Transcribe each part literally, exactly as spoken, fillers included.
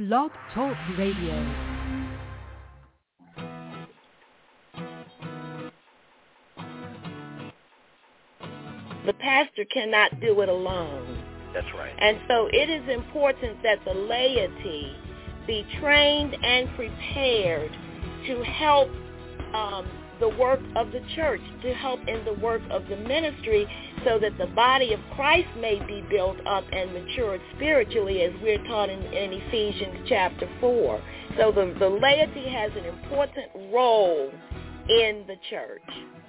Blog Talk Radio. The pastor cannot do it alone. That's right. And so it is important that the laity be trained and prepared to help um, the work of the church, to help in the work of the ministry, so that the body of Christ may be built up and matured spiritually, as we're taught in, in Ephesians chapter four. So the, the laity has an important role in the church.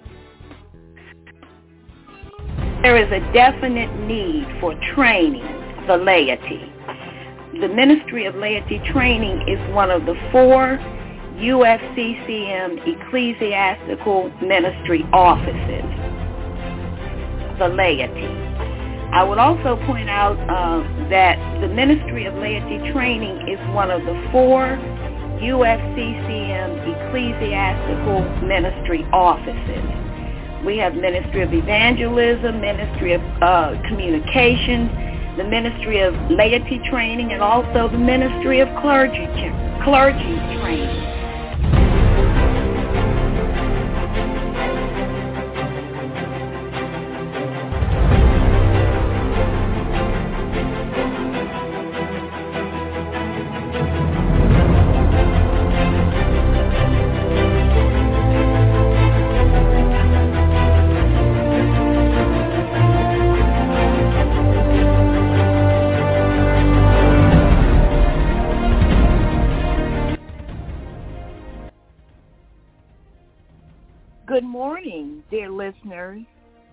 There is a definite need for training the laity. The Ministry of Laity Training is one of the four U F C C M ecclesiastical ministry offices, the laity. I would also point out uh, that the Ministry of Laity Training is one of the four U F C C M ecclesiastical ministry offices. We have Ministry of Evangelism, Ministry of uh, Communications, the Ministry of Laity Training, and also the Ministry of Clergy, clergy Training. Good morning, dear listeners,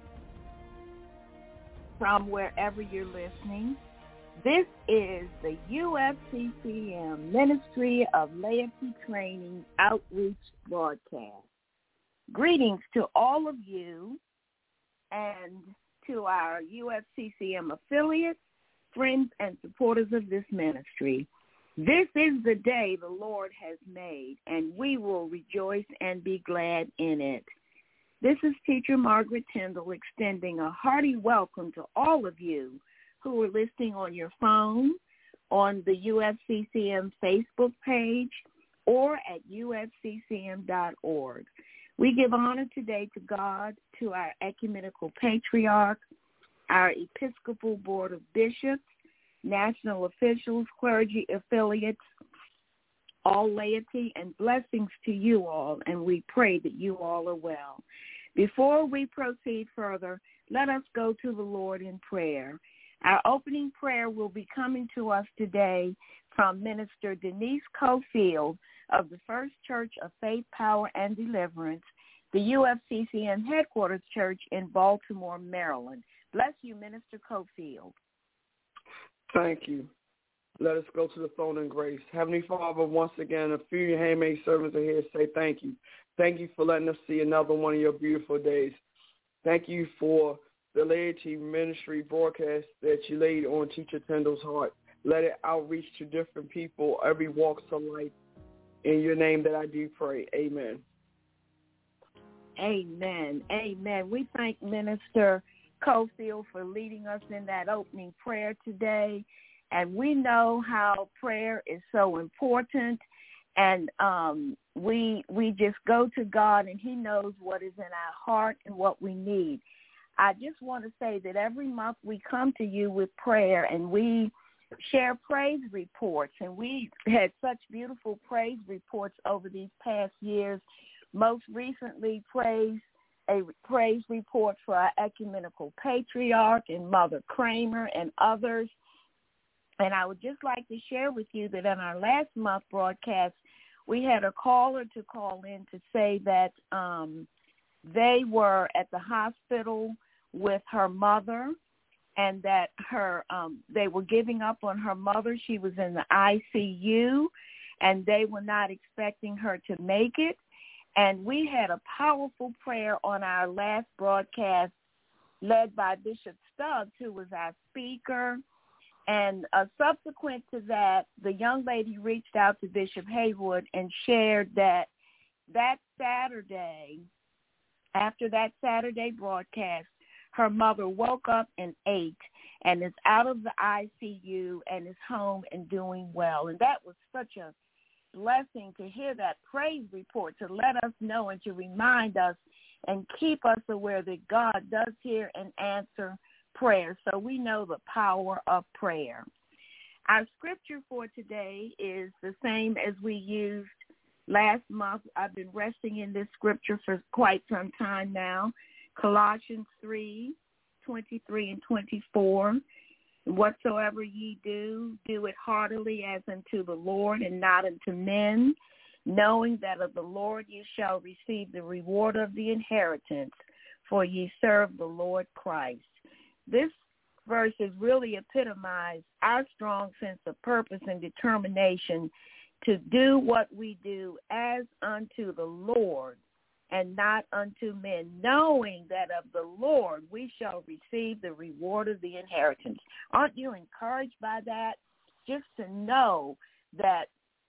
from wherever you're listening. This is the U F C C M Ministry of Laity Training Outreach broadcast. Greetings to all of you and to our U F C C M affiliates, friends, and supporters of this ministry. This is the day the Lord has made, and we will rejoice and be glad in it. This is Teacher Margaret Tyndall extending a hearty welcome to all of you who are listening on your phone, on the U F C C M Facebook page, or at U F C C M dot org. We give honor today to God, to our ecumenical patriarch, our Episcopal Board of Bishops, national officials, clergy affiliates, all laity, and blessings to you all, and we pray that you all are well. Before we proceed further, let us go to the Lord in prayer. Our opening prayer will be coming to us today from Minister Denise Cofield of the First Church of Faith, Power, and Deliverance, the U F C C M Headquarters Church in Baltimore, Maryland. Bless you, Minister Cofield. Thank you. Let us go to the throne in grace. Heavenly Father, once again, a few of your handmaid servants are here to say thank you. Thank you for letting us see another one of your beautiful days. Thank you for the laity ministry broadcast that you laid on Teacher Tyndall's heart. Let it outreach to different people, every walks of life. In your name that I do pray. Amen. Amen. Amen. We thank Minister Cofield for leading us in that opening prayer today. And we know how prayer is so important. And um, we we just go to God, and he knows what is in our heart and what we need. I just want to say that every month we come to you with prayer, and we share praise reports. And we had such beautiful praise reports over these past years. Most recently, praise a praise report for our ecumenical patriarch and Mother Kramer and others. And I would just like to share with you that in our last month broadcast, we had a caller to call in to say that um, they were at the hospital with her mother, and that her um, they were giving up on her mother. She was in the I C U, and they were not expecting her to make it. And we had a powerful prayer on our last broadcast led by Bishop Stubbs, who was our speaker. And uh, subsequent to that, the young lady reached out to Bishop Haywood and shared that that Saturday, after that Saturday broadcast, her mother woke up and ate and is out of the I C U and is home and doing well. And that was such a blessing to hear that praise report, to let us know and to remind us and keep us aware that God does hear and answer prayer. So we know the power of prayer. Our scripture for today is the same as we used last month. I've been resting in this scripture for quite some time now. Colossians three, twenty-three and twenty-four. Whatsoever ye do, do it heartily as unto the Lord and not unto men, knowing that of the Lord you shall receive the reward of the inheritance, for ye serve the Lord Christ. This verse has really epitomized our strong sense of purpose and determination to do what we do as unto the Lord and not unto men, knowing that of the Lord we shall receive the reward of the inheritance. Aren't you encouraged by that? Just to know that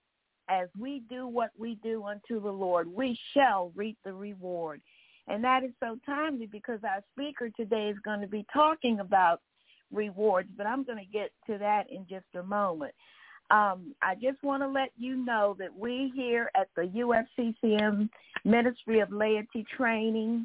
as we do what we do unto the Lord, we shall reap the reward. And that is so timely because our speaker today is going to be talking about rewards, but I'm going to get to that in just a moment. Um, I just want to let you know that we here at the U F C C M Ministry of Laity Training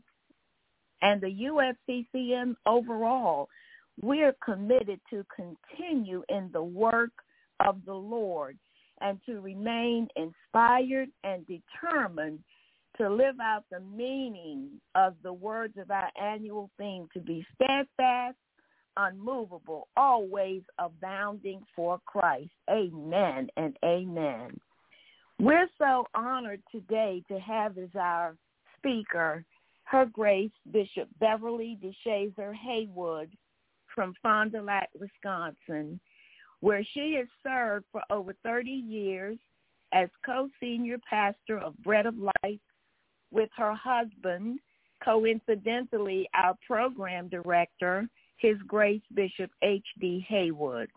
and the U F C C M overall, we're committed to continue in the work of the Lord and to remain inspired and determined to live out the meaning of the words of our annual theme, to be steadfast, unmovable, always abounding for Christ. Amen and amen. We're so honored today to have as our speaker Her Grace Bishop Beverly DeShazer Haywood from Fond du Lac, Wisconsin, where she has served for over thirty years as co-senior pastor of Bread of Life with her husband, coincidentally our program director, His Grace Bishop H D Haywood.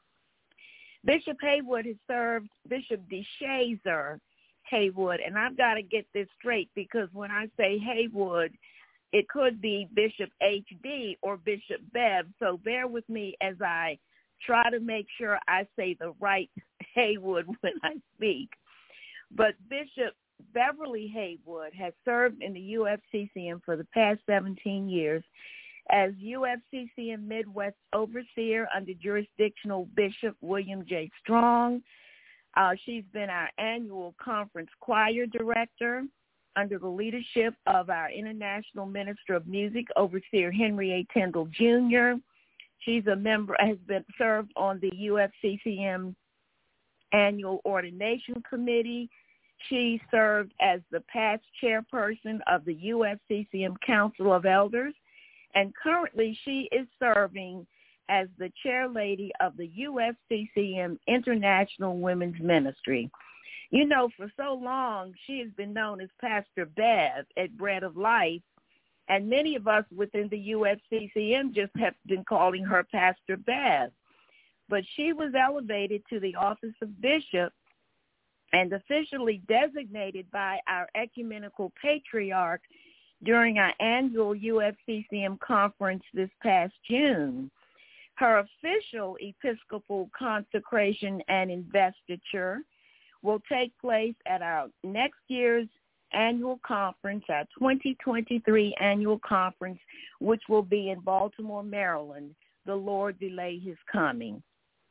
Bishop Haywood has served Bishop DeShazer Haywood, and I've got to get this straight because when I say Haywood, it could be Bishop H D or Bishop Bev, so bear with me as I try to make sure I say the right Haywood when I speak. But Bishop Beverly Haywood has served in the U F C C M for the past seventeen years as U F C C M Midwest Overseer under jurisdictional Bishop William J. Strong. Uh, she's been our annual conference choir director under the leadership of our International Minister of Music, Overseer Henry A. Tyndall, Junior She's a member, has been served on the U F C C M Annual Ordination Committee. She served as the past chairperson of the U F C C M Council of Elders, and currently she is serving as the chairlady of the U F C C M International Women's Ministry. You know, for so long, she has been known as Pastor Bev at Bread of Life, and many of us within the U F C C M just have been calling her Pastor Bev. But she was elevated to the office of bishop and officially designated by our ecumenical patriarch during our annual U F C C M conference this past June. Her official Episcopal consecration and investiture will take place at our next year's annual conference, our twenty twenty-three annual conference, which will be in Baltimore, Maryland. The Lord delay his coming.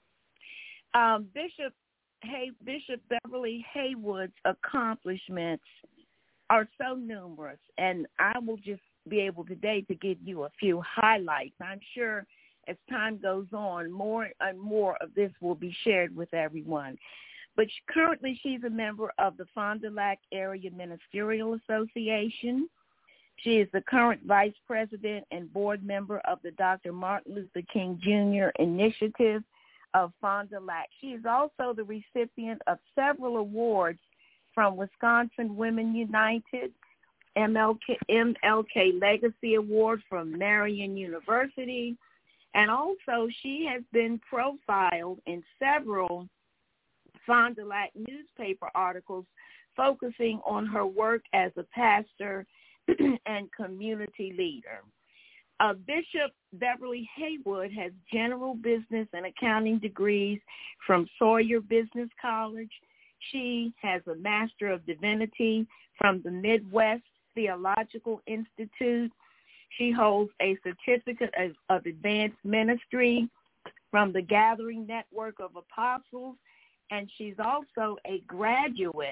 Um, Bishop Hay, Bishop Beverly Haywood's accomplishments are so numerous, and I will just be able today to give you a few highlights. I'm sure as time goes on, more and more of this will be shared with everyone. But she, currently she's a member of the Fond du Lac Area Ministerial Association. She is the current vice president and board member of the Doctor Martin Luther King Junior Initiative of Fond du Lac. She is also the recipient of several awards from Wisconsin Women United, M L K, M L K Legacy Award from Marian University, and also she has been profiled in several Fond du Lac newspaper articles focusing on her work as a pastor and community leader. Uh, Bishop Beverly Haywood has general business and accounting degrees from Sawyer Business College. She has a Master of Divinity from the Midwest Theological Institute. She holds a certificate of, of advanced ministry from the Gathering Network of Apostles, and she's also a graduate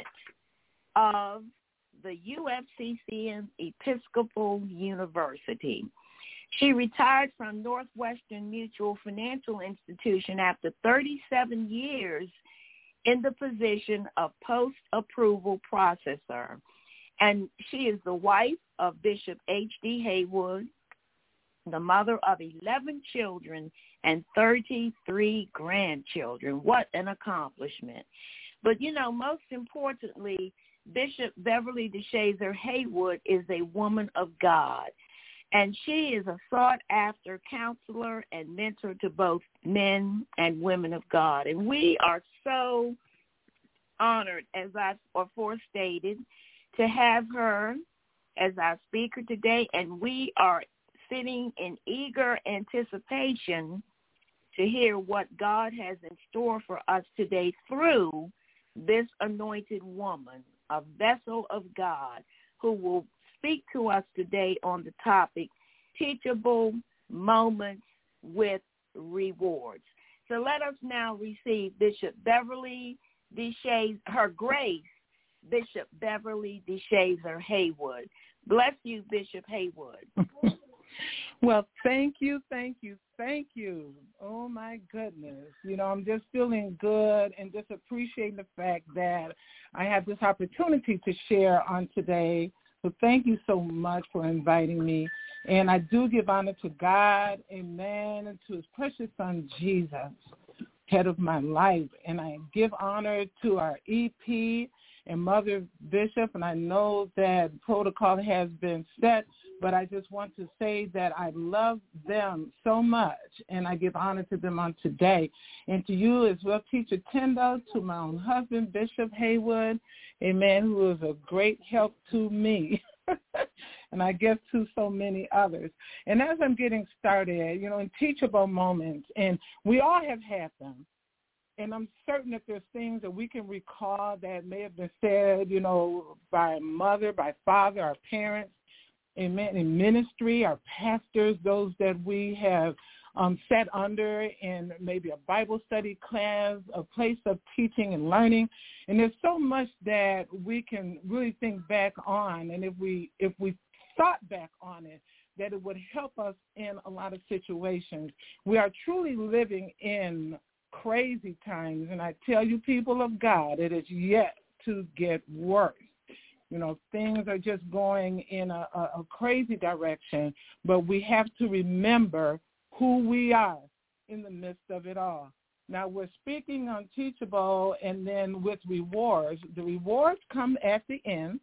of the U F C C M Episcopal University. She retired from Northwestern Mutual Financial Institution after thirty-seven years in the position of post-approval processor. And she is the wife of Bishop H D Haywood, the mother of eleven children and thirty-three grandchildren. What an accomplishment. But, you know, most importantly, Bishop Beverly DeShazer Haywood is a woman of God, and she is a sought-after counselor and mentor to both men and women of God. And we are so honored, as I before stated, to have her as our speaker today, and we are sitting in eager anticipation to hear what God has in store for us today through this anointed woman, a vessel of God, who will speak to us today on the topic, teachable moments with rewards. So let us now receive Bishop Beverly DeShazer, her grace, Bishop Beverly DeShazer Haywood. Bless you, Bishop Haywood. Well, thank you, thank you, thank you. Oh, my goodness. You know, I'm just feeling good and just appreciating the fact that I have this opportunity to share on today. So thank you so much for inviting me. And I do give honor to God, amen, and to his precious son, Jesus, head of my life. And I give honor to our E P and Mother Bishop, and I know that protocol has been set, but I just want to say that I love them so much, and I give honor to them on today. And to you as well, Teacher Tendo, to my own husband, Bishop Haywood, amen, who is a great help to me, and I guess to so many others. And as I'm getting started, you know, in teachable moments, and we all have had them, and I'm certain that there's things that we can recall that may have been said, you know, by a mother, by father, our parents, amen, in ministry, our pastors, those that we have um, sat under in maybe a Bible study class, a place of teaching and learning. And there's so much that we can really think back on. And if we if we thought back on it, that it would help us in a lot of situations. We are truly living in crazy times, and I tell you, people of God, it is yet to get worse. You know, things are just going in a, a, a crazy direction, but we have to remember who we are in the midst of it all. Now, we're speaking on teachable and then with rewards. The rewards come at the end,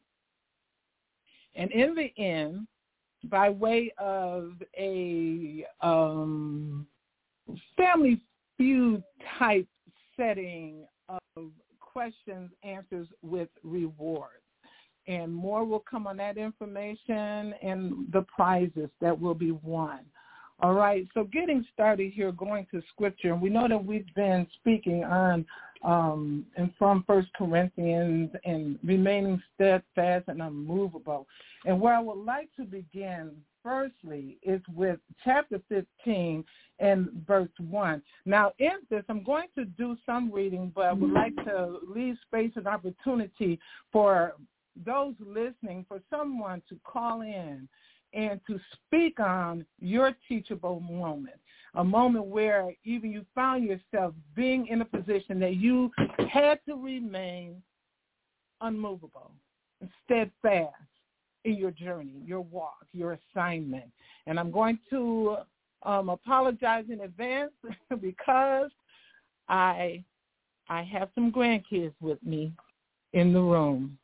and in the end, by way of a um, family feud type setting of questions, answers with rewards. And more will come on that information and the prizes that will be won. All right, so getting started here, going to Scripture, and we know that we've been speaking on um, and from First Corinthians and remaining steadfast and unmovable. And where I would like to begin, firstly, is with chapter fifteen and verse one. Now, in this, I'm going to do some reading, but I would like to leave space and opportunity for those listening, for someone to call in and to speak on your teachable moment, a moment where even you found yourself being in a position that you had to remain unmovable and steadfast in your journey, your walk, your assignment. And I'm going to um, apologize in advance because I I have some grandkids with me in the room.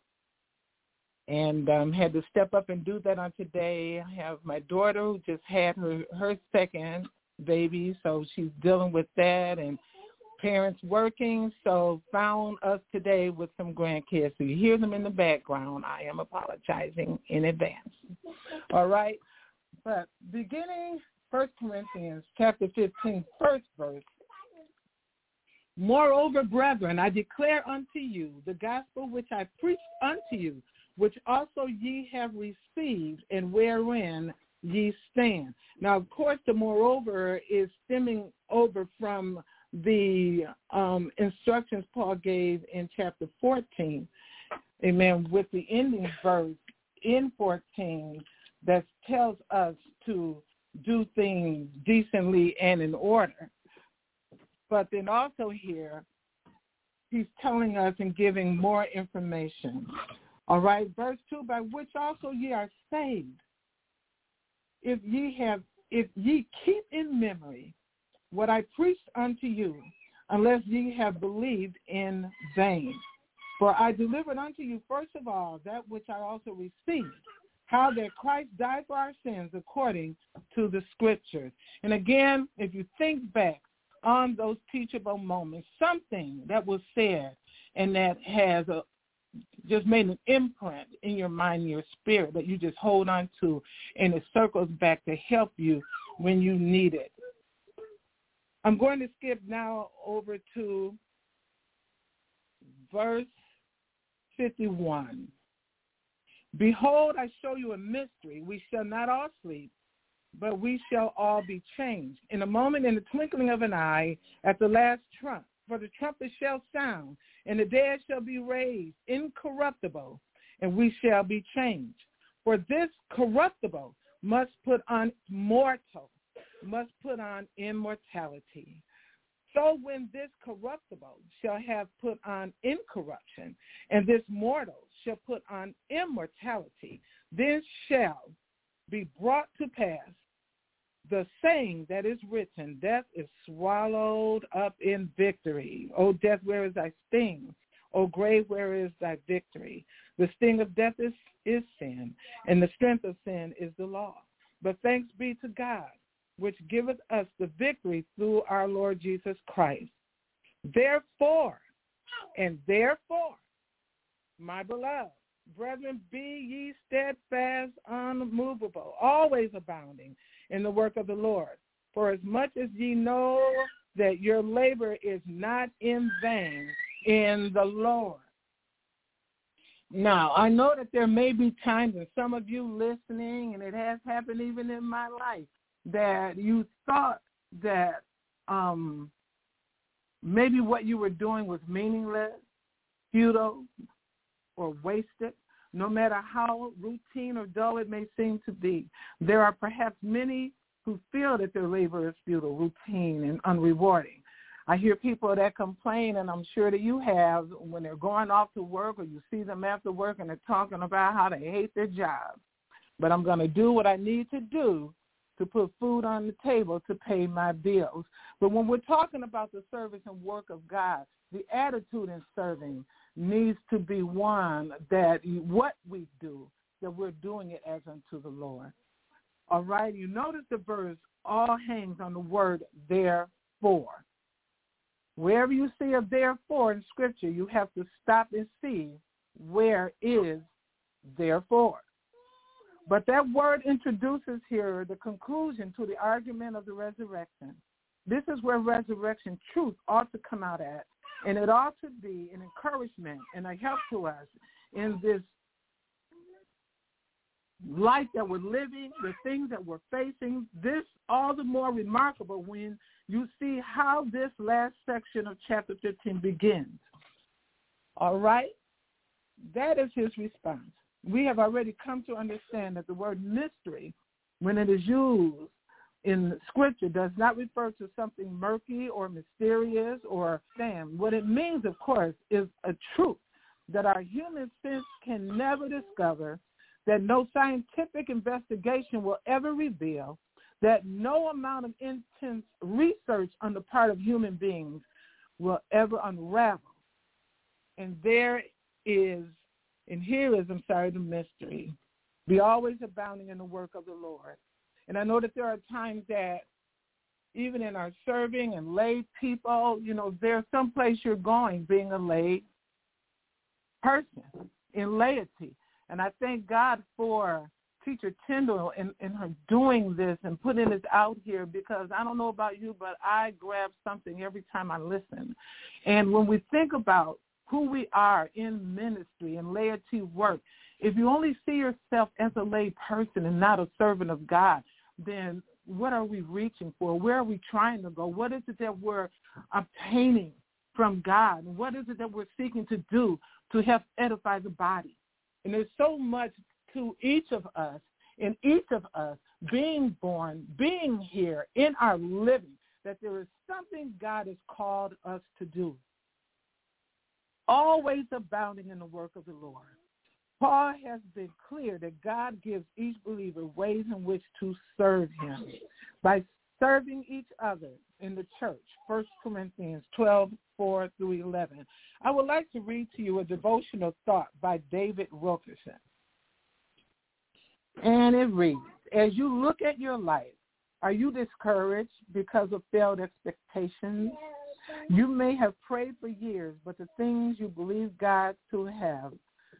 And um, had to step up and do that on today. I have my daughter who just had her, her second baby, so she's dealing with that, and parents working, so found us today with some grandkids. So you hear them in the background. I am apologizing in advance. All right. But beginning First Corinthians chapter fifteen, first verse, moreover, brethren, I declare unto you the gospel which I preached unto you, which also ye have received, and wherein ye stand. Now, of course, the moreover is stemming over from the um, instructions Paul gave in chapter fourteen, amen, with the ending verse in fourteen that tells us to do things decently and in order. But then also here, he's telling us and giving more information. All right, verse two, by which also ye are saved, if ye have, if ye keep in memory what I preached unto you, unless ye have believed in vain. For I delivered unto you first of all that which I also received, how that Christ died for our sins according to the Scriptures. And again, if you think back on those teachable moments, something that was said and that has a, just made an imprint in your mind and your spirit that you just hold on to, and it circles back to help you when you need it. I'm going to skip now over to verse fifty-one. Behold, I show you a mystery. We shall not all sleep, but we shall all be changed. In a moment, in the twinkling of an eye, at the last trump. For the trumpet shall sound, and the dead shall be raised incorruptible, and we shall be changed. For this corruptible must put on mortal, must put on immortality. So when this corruptible shall have put on incorruption, and this mortal shall put on immortality, then shall be brought to pass the saying that is written, death is swallowed up in victory. O death, where is thy sting? O grave, where is thy victory? The sting of death is, is sin, and the strength of sin is the law. But thanks be to God, which giveth us the victory through our Lord Jesus Christ. Therefore, and therefore, my beloved, brethren, be ye steadfast, unmovable, always abounding in the work of the Lord. For as much as ye know that your labor is not in vain in the Lord. Now, I know that there may be times, and some of you listening, and it has happened even in my life, that you thought that um, maybe what you were doing was meaningless, futile, or wasted. No matter how routine or dull it may seem to be, there are perhaps many who feel that their labor is futile, routine, and unrewarding. I hear people that complain, and I'm sure that you have, when they're going off to work or you see them after work and they're talking about how they hate their job. But I'm going to do what I need to do to put food on the table to pay my bills. But when we're talking about the service and work of God, the attitude in serving needs to be one that what we do, that we're doing it as unto the Lord. All right, you notice the verse all hangs on the word therefore. Wherever you see a therefore in Scripture, you have to stop and see where is therefore. But that word introduces here the conclusion to the argument of the resurrection. This is where resurrection truth ought to come out at, and it ought to be an encouragement and a help to us in this life that we're living, the things that we're facing. This all the more remarkable when you see how this last section of chapter fifteen begins. All right? That is his response. We have already come to understand that the word mystery, when it is used in Scripture, does not refer to something murky or mysterious or sham. What it means, of course, is a truth that our human sense can never discover, that no scientific investigation will ever reveal, that no amount of intense research on the part of human beings will ever unravel. And there is, and here is, I'm sorry, the mystery. Be always abounding in the work of the Lord. And I know that there are times that even in our serving and lay people, you know, there's some place you're going being a lay person in laity. And I thank God for Teacher Tyndall in, in her doing this and putting this out here, because I don't know about you, but I grab something every time I listen. And when we think about who we are in ministry and laity work, if you only see yourself as a lay person and not a servant of God, then what are we reaching for? Where are we trying to go? What is it that we're obtaining from God? What is it that we're seeking to do to help edify the body? And there's so much to each of us, and each of us being born, being here in our living, that there is something God has called us to do. Always abounding in the work of the Lord. Paul has been clear that God gives each believer ways in which to serve him by serving each other in the church. First Corinthians twelve, four through eleven. I would like to read to you a devotional thought by David Wilkerson. And it reads, as you look at your life, are you discouraged because of failed expectations? You may have prayed for years, but the things you believe God to have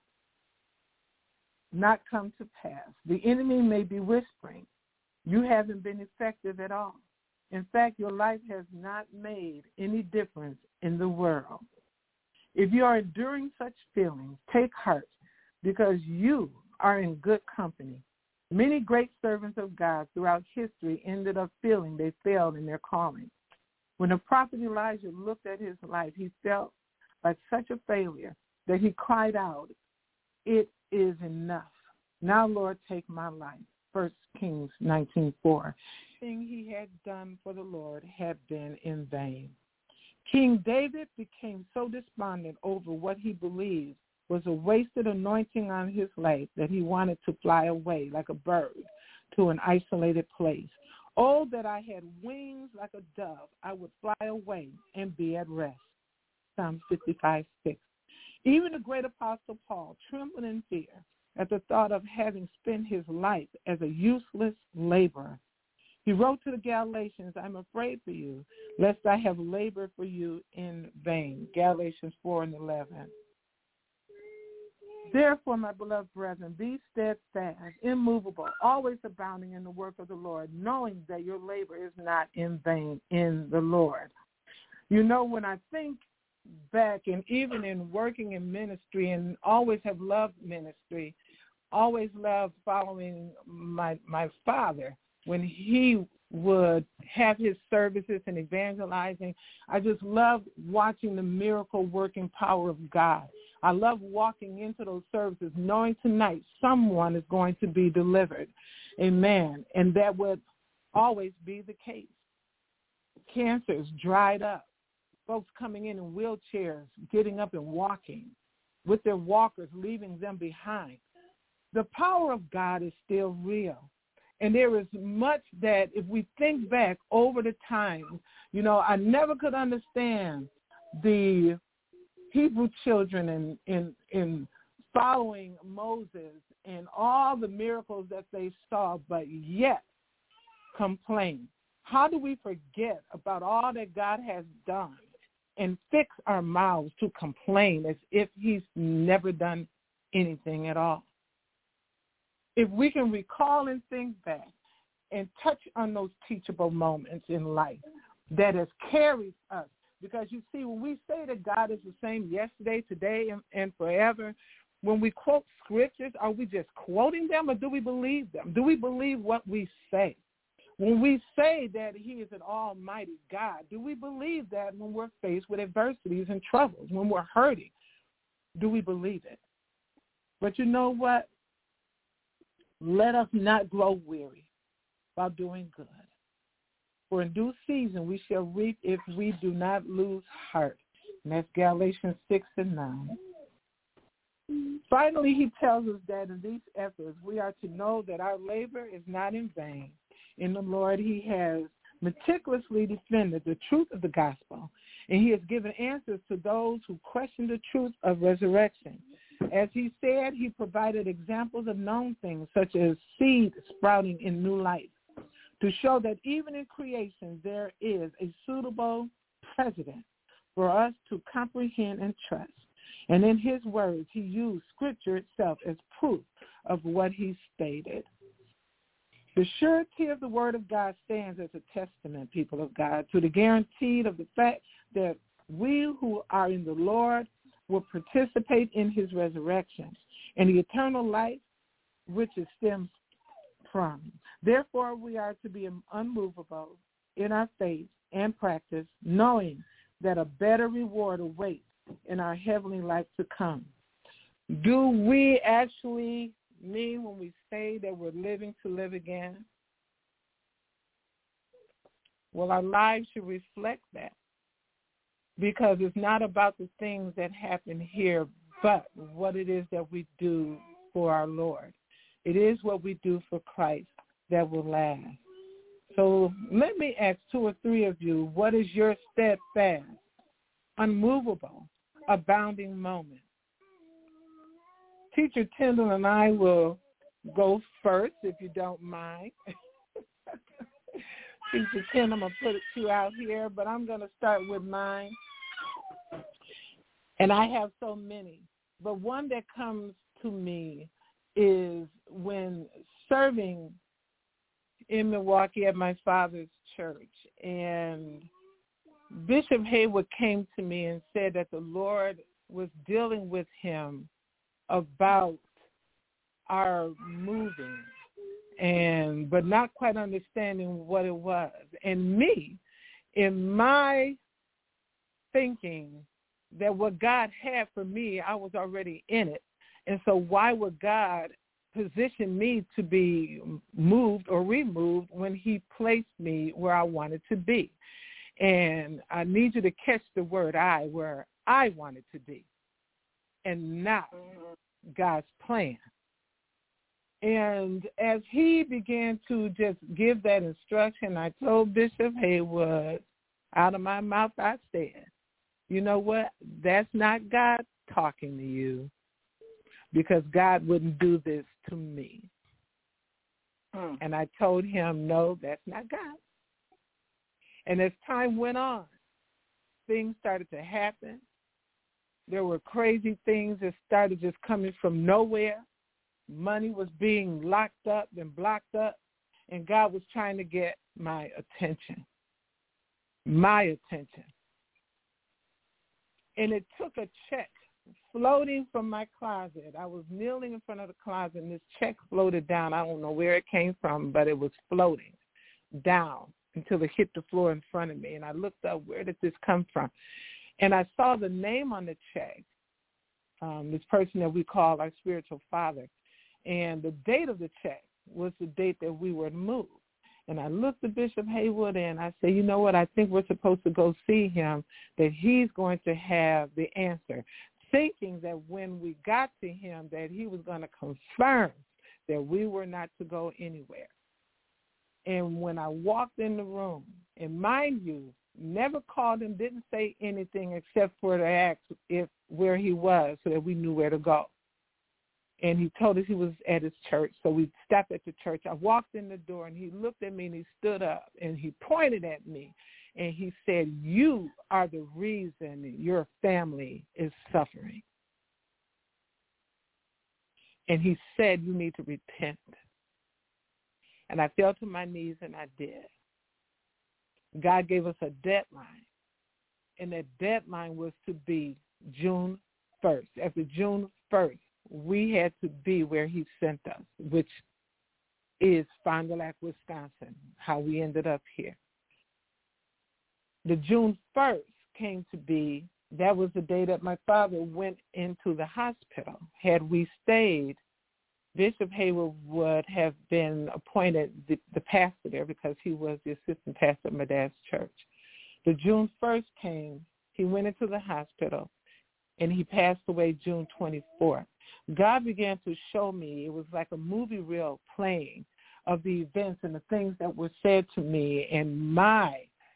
not come to pass. The enemy may be whispering, you haven't been effective at all. In fact, your life has not made any difference in the world. If you are enduring such feelings, take heart, because you are in good company. Many great servants of God throughout history ended up feeling they failed in their calling. When the prophet Elijah looked at his life, he felt like such a failure that he cried out, it is enough. Now, Lord, take my life. First Kings nineteen four. Everything he had done for the Lord had been in vain. King David became so despondent over what he believed was a wasted anointing on his life that he wanted to fly away like a bird to an isolated place. Oh, that I had wings like a dove, I would fly away and be at rest. Psalm fifty-five, six. Even the great apostle Paul trembled in fear at the thought of having spent his life as a useless laborer. He wrote to the Galatians, I'm afraid for you, lest I have labored for you in vain. Galatians four and eleven. Therefore, my beloved brethren, be steadfast, immovable, always abounding in the work of the Lord, knowing that your labor is not in vain in the Lord. You know, when I think back, and even in working in ministry, and always have loved ministry, always loved following my my father when he would have his services and evangelizing. I just loved watching the miracle working power of God. I love walking into those services knowing tonight someone is going to be delivered. Amen. And that would always be the case. Cancers dried up. Folks coming in in wheelchairs, getting up and walking with their walkers, leaving them behind. The power of God is still real. And there is much that if we think back over the time, you know, I never could understand the Hebrew children in, in, in following Moses and all the miracles that they saw, but yet complain. How do we forget about all that God has done and fix our mouths to complain as if he's never done anything at all? If we can recall and think back and touch on those teachable moments in life that has carried us, because you see, when we say that God is the same yesterday, today, and, and forever, when we quote scriptures, are we just quoting them or do we believe them? Do we believe what we say? When we say that he is an almighty God, do we believe that when we're faced with adversities and troubles, when we're hurting? Do we believe it? But you know what? Let us not grow weary while doing good. For in due season we shall reap if we do not lose heart. And that's Galatians six and nine. Finally, he tells us that in these efforts we are to know that our labor is not in vain. In the Lord, he has meticulously defended the truth of the gospel, and he has given answers to those who question the truth of resurrection. As he said, he provided examples of known things, such as seed sprouting in new life, to show that even in creation there is a suitable precedent for us to comprehend and trust. And in his words, he used Scripture itself as proof of what he stated. The surety of the word of God stands as a testament, people of God, to the guarantee of the fact that we who are in the Lord will participate in his resurrection and the eternal life which it stems from. Therefore, we are to be unmovable in our faith and practice, knowing that a better reward awaits in our heavenly life to come. Do we actually mean when we say that we're living to live again? Well, our lives should reflect that, because it's not about the things that happen here, but what it is that we do for our Lord. It is what we do for Christ that will last. So let me ask two or three of you, what is your steadfast, unmovable, abounding moment? Teacher Tyndall and I will go first, if you don't mind. Teacher Tyndall, I'm going to put it you out here, but I'm going to start with mine. And I have so many. But one that comes to me is when serving in Milwaukee at my father's church. And Bishop Haywood came to me and said that the Lord was dealing with him about our moving, and but not quite understanding what it was. And me, in my thinking that what God had for me, I was already in it. And so why would God position me to be moved or removed when he placed me where I wanted to be? And I need you to catch the word I, where I wanted to be, and not God's plan. And as he began to just give that instruction, I told Bishop Haywood, out of my mouth I said, you know what? That's not God talking to you, because God wouldn't do this to me. Mm. And I told him, no, that's not God. And as time went on, things started to happen. There were crazy things that started just coming from nowhere. Money was being locked up and blocked up, and God was trying to get my attention, my attention. And it took a check floating from my closet. I was kneeling in front of the closet, and this check floated down. I don't know where it came from, but it was floating down until it hit the floor in front of me. And I looked up, where did this come from? And I saw the name on the check, um, this person that we call our spiritual father. And the date of the check was the date that we were moved. And I looked at Bishop Haywood and I said, you know what, I think we're supposed to go see him, that he's going to have the answer, thinking that when we got to him that he was going to confirm that we were not to go anywhere. And when I walked in the room, and mind you, never called him, didn't say anything except for to ask if where he was so that we knew where to go. And he told us he was at his church, so we stopped at the church. I walked in the door, and he looked at me, and he stood up, and he pointed at me, and he said, you are the reason your family is suffering. And he said, you need to repent. And I fell to my knees, and I did. God gave us a deadline, and that deadline was to be June first. After June first, we had to be where he sent us, which is Fond du Lac, Wisconsin, how we ended up here. The June first came to be, that was the day that my father went into the hospital. Had we stayed, Bishop Haywood would have been appointed the, the pastor there, because he was the assistant pastor at my dad's church. The June first came, he went into the hospital, and he passed away June twenty-fourth. God began to show me, it was like a movie reel playing of the events and the things that were said to me, and my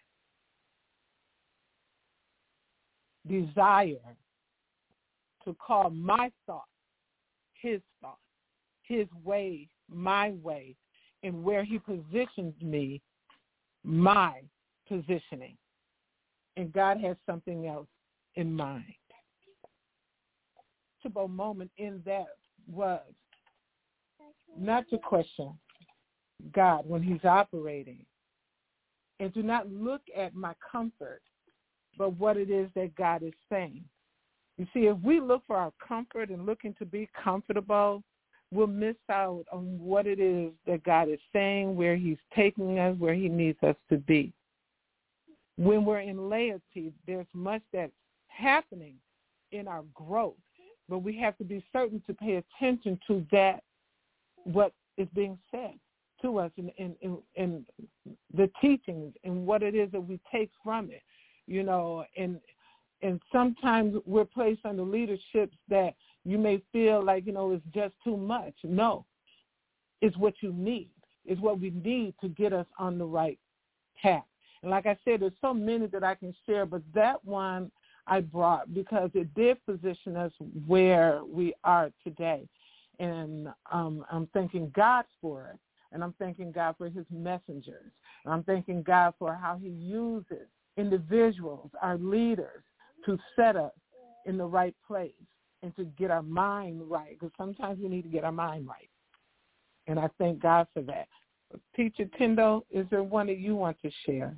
desire to call my thought his thought, his way, my way, and where he positioned me, my positioning. And God has something else in mind. The moment in that was not to question God when he's operating, and to not look at my comfort, but what it is that God is saying. You see, if we look for our comfort and looking to be comfortable, we'll miss out on what it is that God is saying, where he's taking us, where he needs us to be. When we're in laity, there's much that's happening in our growth, but we have to be certain to pay attention to that, what is being said to us in, in, in, in the teachings and what it is that we take from it, you know, and and sometimes we're placed under leaderships that you may feel like, you know, it's just too much. No, it's what you need. It's what we need to get us on the right path. And like I said, there's so many that I can share, but that one I brought because it did position us where we are today. And um, I'm thanking God for it. And I'm thanking God for his messengers. And I'm thanking God for how he uses individuals, our leaders, to set us in the right place and to get our mind right, because sometimes we need to get our mind right. And I thank God for that. Teacher Tyndall, is there one that you want to share?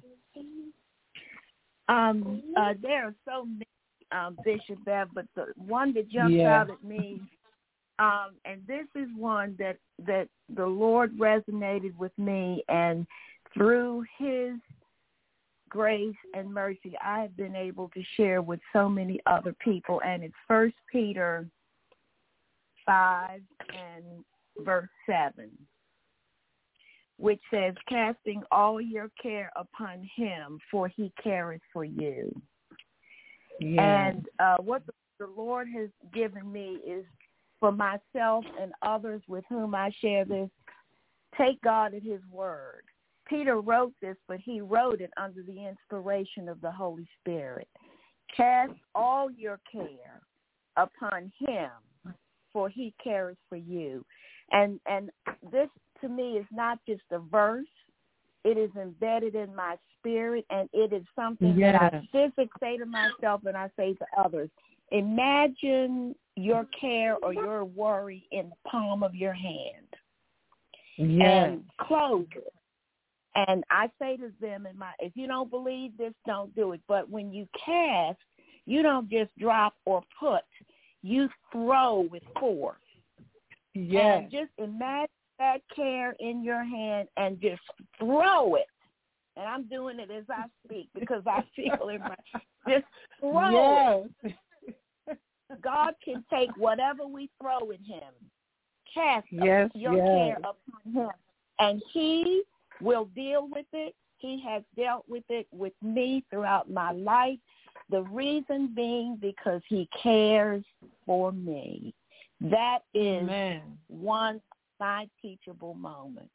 Um, uh, there are so many, um, Bishop Bev, but the one that jumps yeah. out at me, um, and this is one that, that the Lord resonated with me, and through his grace and mercy, I have been able to share with so many other people, and it's First Peter five and verse seven, which says, casting all your care upon him, for he careth for you. Yeah. And uh, what the, the Lord has given me is for myself and others with whom I share this, take God at his word. Peter wrote this, but he wrote it under the inspiration of the Holy Spirit. Cast all your care upon him, for he cares for you. And and this, to me, is not just a verse. It is embedded in my spirit, and it is something yeah. that I physically say to myself and I say to others. Imagine your care or your worry in the palm of your hand. Yes. And close it. And I say to them, in my, if you don't believe this, don't do it. But when you cast, you don't just drop or put. You throw with force. Yes. And just imagine that care in your hand and just throw it. And I'm doing it as I speak because I feel it. My, just throw yes. it. God can take whatever we throw at him, cast yes, your yes. care upon him, and he will deal with it. He has dealt with it with me throughout my life. The reason being because he cares for me. That is Amen. one of my teachable moments.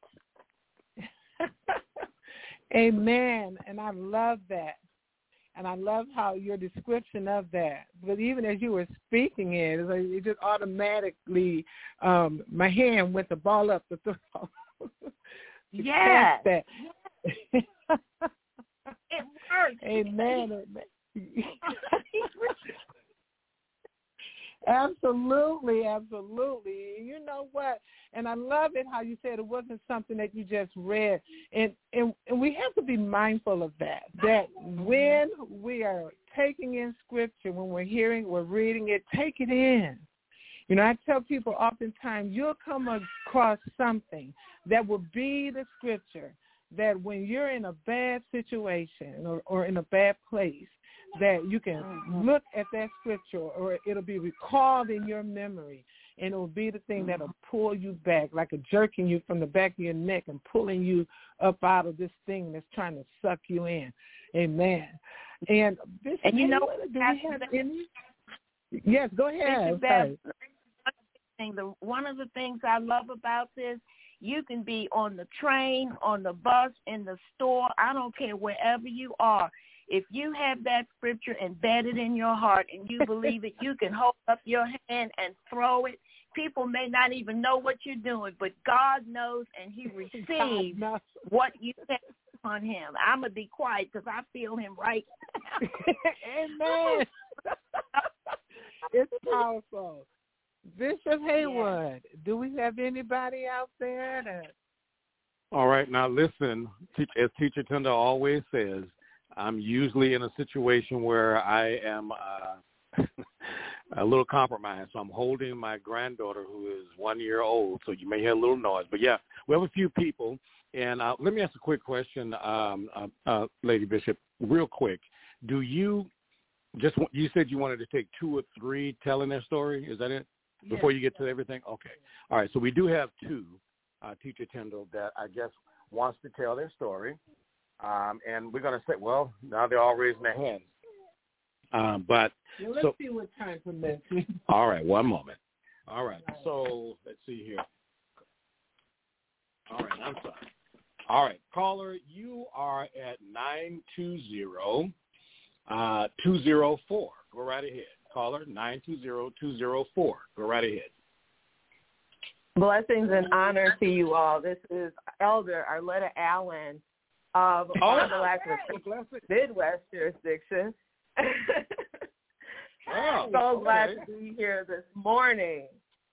Amen. And I love that. And I love how your description of that. But even as you were speaking it, it, like it just automatically, um, my hand went the ball up the throw. Yes. That. It works. Amen. Absolutely, absolutely. You know what? And I love it how you said it wasn't something that you just read. And, and and we have to be mindful of that, that when we are taking in Scripture, when we're hearing, we're reading it, take it in. You know, I tell people oftentimes you'll come across something that will be the Scripture that when you're in a bad situation or, or in a bad place, that you can look at that Scripture or it'll be recalled in your memory, and it will be the thing that will pull you back, like a jerking you from the back of your neck and pulling you up out of this thing that's trying to suck you in. Amen. And, Bishop, and you know, do we have any? Yes, go ahead. Bishop, the, one of the things I love about this, you can be on the train, on the bus, in the store, I don't care, wherever you are. If you have that Scripture embedded in your heart and you believe it, you can hold up your hand and throw it. People may not even know what you're doing, but God knows, and he receives what you say upon him. I'm going to be quiet because I feel him right now. Amen. It's powerful. Bishop Haywood, yeah. Do we have anybody out there that... All right, now listen, as Teacher Tender always says, I'm usually in a situation where I am uh, a little compromised. So I'm holding my granddaughter who is one year old, so you may hear a little noise. But, yeah, we have a few people. And uh, let me ask a quick question, um, uh, uh, Lady Bishop, real quick. Do you just – you said you wanted to take two or three telling their story. Is that it? Yes. Before you get to everything? Okay. All right, so we do have two. Uh, Teacher Tyndall that I guess wants to tell their story. Um, and we're going to say, well, now they're all raising their hands. Um, but yeah, let's so, see what time permits. All right, one moment. All right, so let's see here. All right, I'm sorry. All right, caller, you are at nine two zero, two zero four. Go right ahead. Caller, nine two zero, two zero four. Go right ahead. Blessings and honor to you all. This is Elder Arletta Allen of oh, Midwest jurisdiction. Oh, so okay. glad to be here this morning.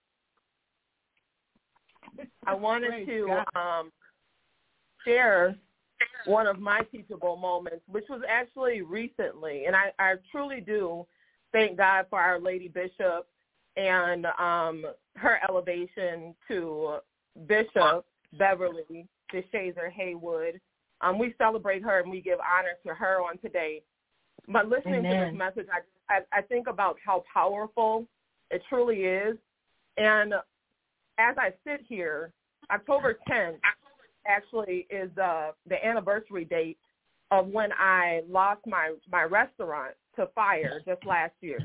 I wanted to um, share one of my teachable moments, which was actually recently, and I, I truly do thank God for Our Lady Bishop and um, her elevation to Bishop Beverly DeShazer Haywood. Um, we celebrate her and we give honor to her on today. But listening Amen. to this message, I, I, I think about how powerful it truly is. And as I sit here, October tenth actually is uh, the anniversary date of when I lost my, my restaurant to fire just last year.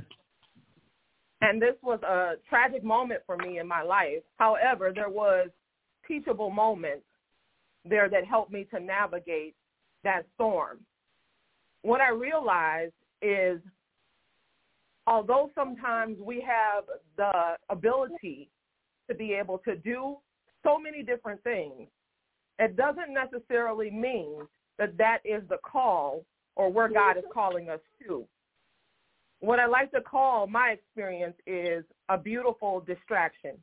And this was a tragic moment for me in my life. However, there was teachable moments there that helped me to navigate that storm. What I realized is, although sometimes we have the ability to be able to do so many different things, it doesn't necessarily mean that that is the call or where God is calling us to. What I like to call my experience is a beautiful distraction.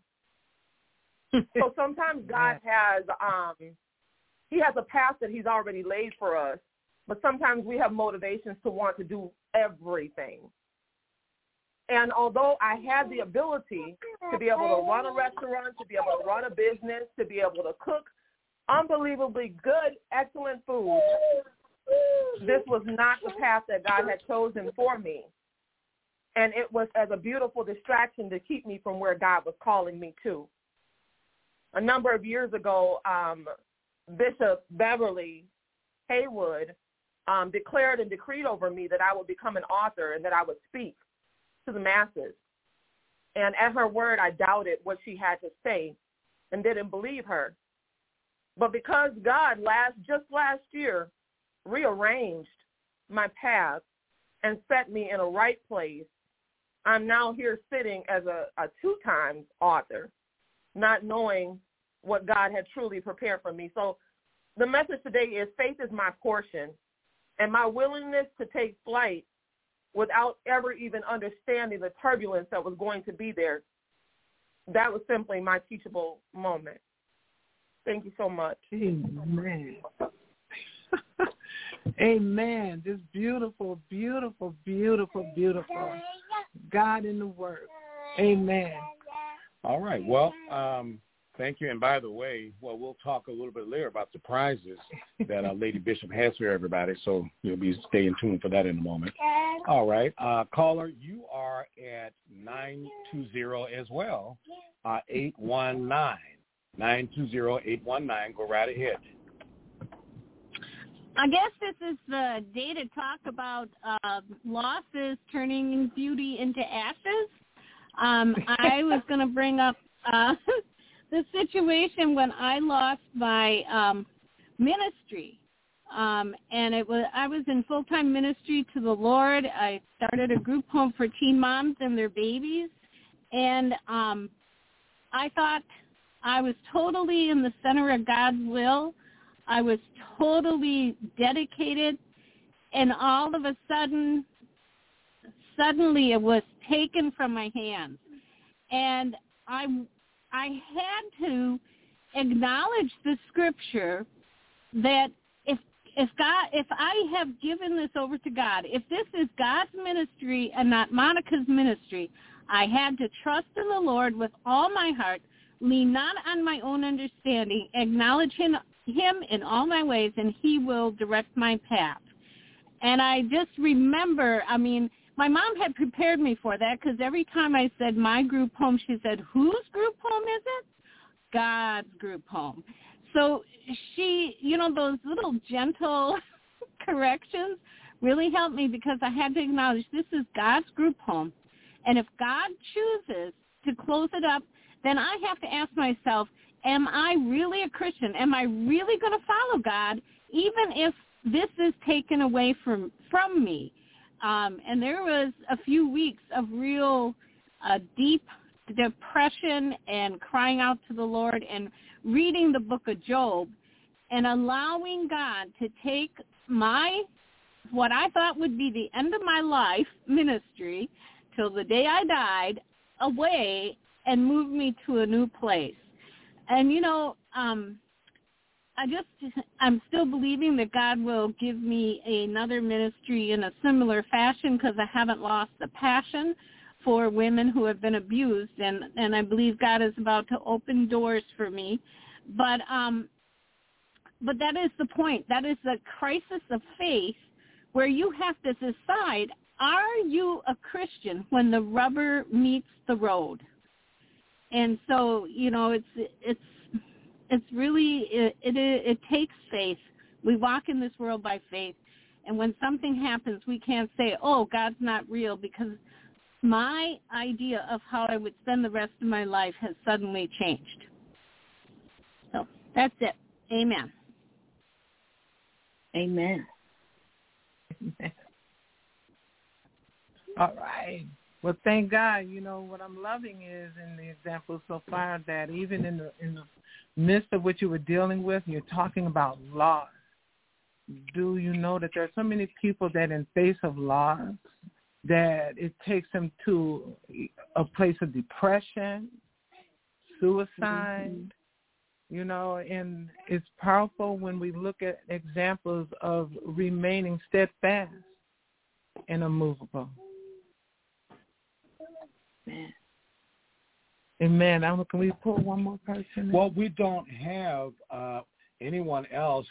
So sometimes God has, um, he has a path that he's already laid for us, but sometimes we have motivations to want to do everything. And although I had the ability to be able to run a restaurant, to be able to run a business, to be able to cook unbelievably good, excellent food, this was not the path that God had chosen for me. And it was as a beautiful distraction to keep me from where God was calling me to. A number of years ago, um, Bishop Beverly Haywood um, declared and decreed over me that I would become an author and that I would speak to the masses. And at her word, I doubted what she had to say and didn't believe her. But because God last just last year rearranged my path and set me in a right place, I'm now here sitting as a, a two-time author, not knowing what God had truly prepared for me. So the message today is faith is my portion, and my willingness to take flight without ever even understanding the turbulence that was going to be there, that was simply my teachable moment. Thank you so much. Amen. Amen. Just beautiful, beautiful, beautiful, beautiful. God in the Word. Amen. All right. Well, um, thank you. And by the way, well, we'll talk a little bit later about the prizes that uh, Lady Bishop has for everybody. So you'll be staying tuned for that in a moment. All right. Uh, caller, you are at nine two zero as well, uh, eight one nine. nine two zero, eight one nine. Go right ahead. I guess this is the day to talk about uh, losses turning beauty into ashes. Um, I was going to bring up uh, the situation when I lost my um, ministry. Um, and it was I was in full-time ministry to the Lord. I started a group home for teen moms and their babies. And um, I thought I was totally in the center of God's will. I was totally dedicated, and all of a sudden, suddenly it was taken from my hands. And I, I had to acknowledge the scripture that if if God, if I have given this over to God, if this is God's ministry and not Monica's ministry, I had to trust in the Lord with all my heart, lean not on my own understanding, acknowledge him, him in all my ways, and he will direct my path. And I just remember, I mean, my mom had prepared me for that because every time I said my group home, she said, whose group home is it? God's group home. So she, you know, those little gentle corrections really helped me because I had to acknowledge this is God's group home. And if God chooses to close it up, then I have to ask myself, am I really a Christian? Am I really going to follow God, even if this is taken away from, from me? Um, and there was a few weeks of real uh, deep depression and crying out to the Lord and reading the book of Job and allowing God to take my, what I thought would be the end of my life ministry till the day I died, away and move me to a new place. And, you know, um, I just, I'm still believing that God will give me another ministry in a similar fashion because I haven't lost the passion for women who have been abused, and, and I believe God is about to open doors for me. But um, but that is the point. That is the crisis of faith where you have to decide, are you a Christian when the rubber meets the road? And so, you know, it's it's it's really, it, it, it takes faith. We walk in this world by faith, and when something happens, we can't say, oh, God's not real, because my idea of how I would spend the rest of my life has suddenly changed. So that's it. Amen. Amen. All right. Well, thank God. You know, what I'm loving is in the example so far that even in the in the midst of what you were dealing with, you're talking about loss. Do you know that there are so many people that in face of loss, that it takes them to a place of depression, suicide, mm-hmm. you know, and it's powerful when we look at examples of remaining steadfast and immovable. Amen. Amen. Um, can we pull one more person? Well, we don't have uh, anyone else.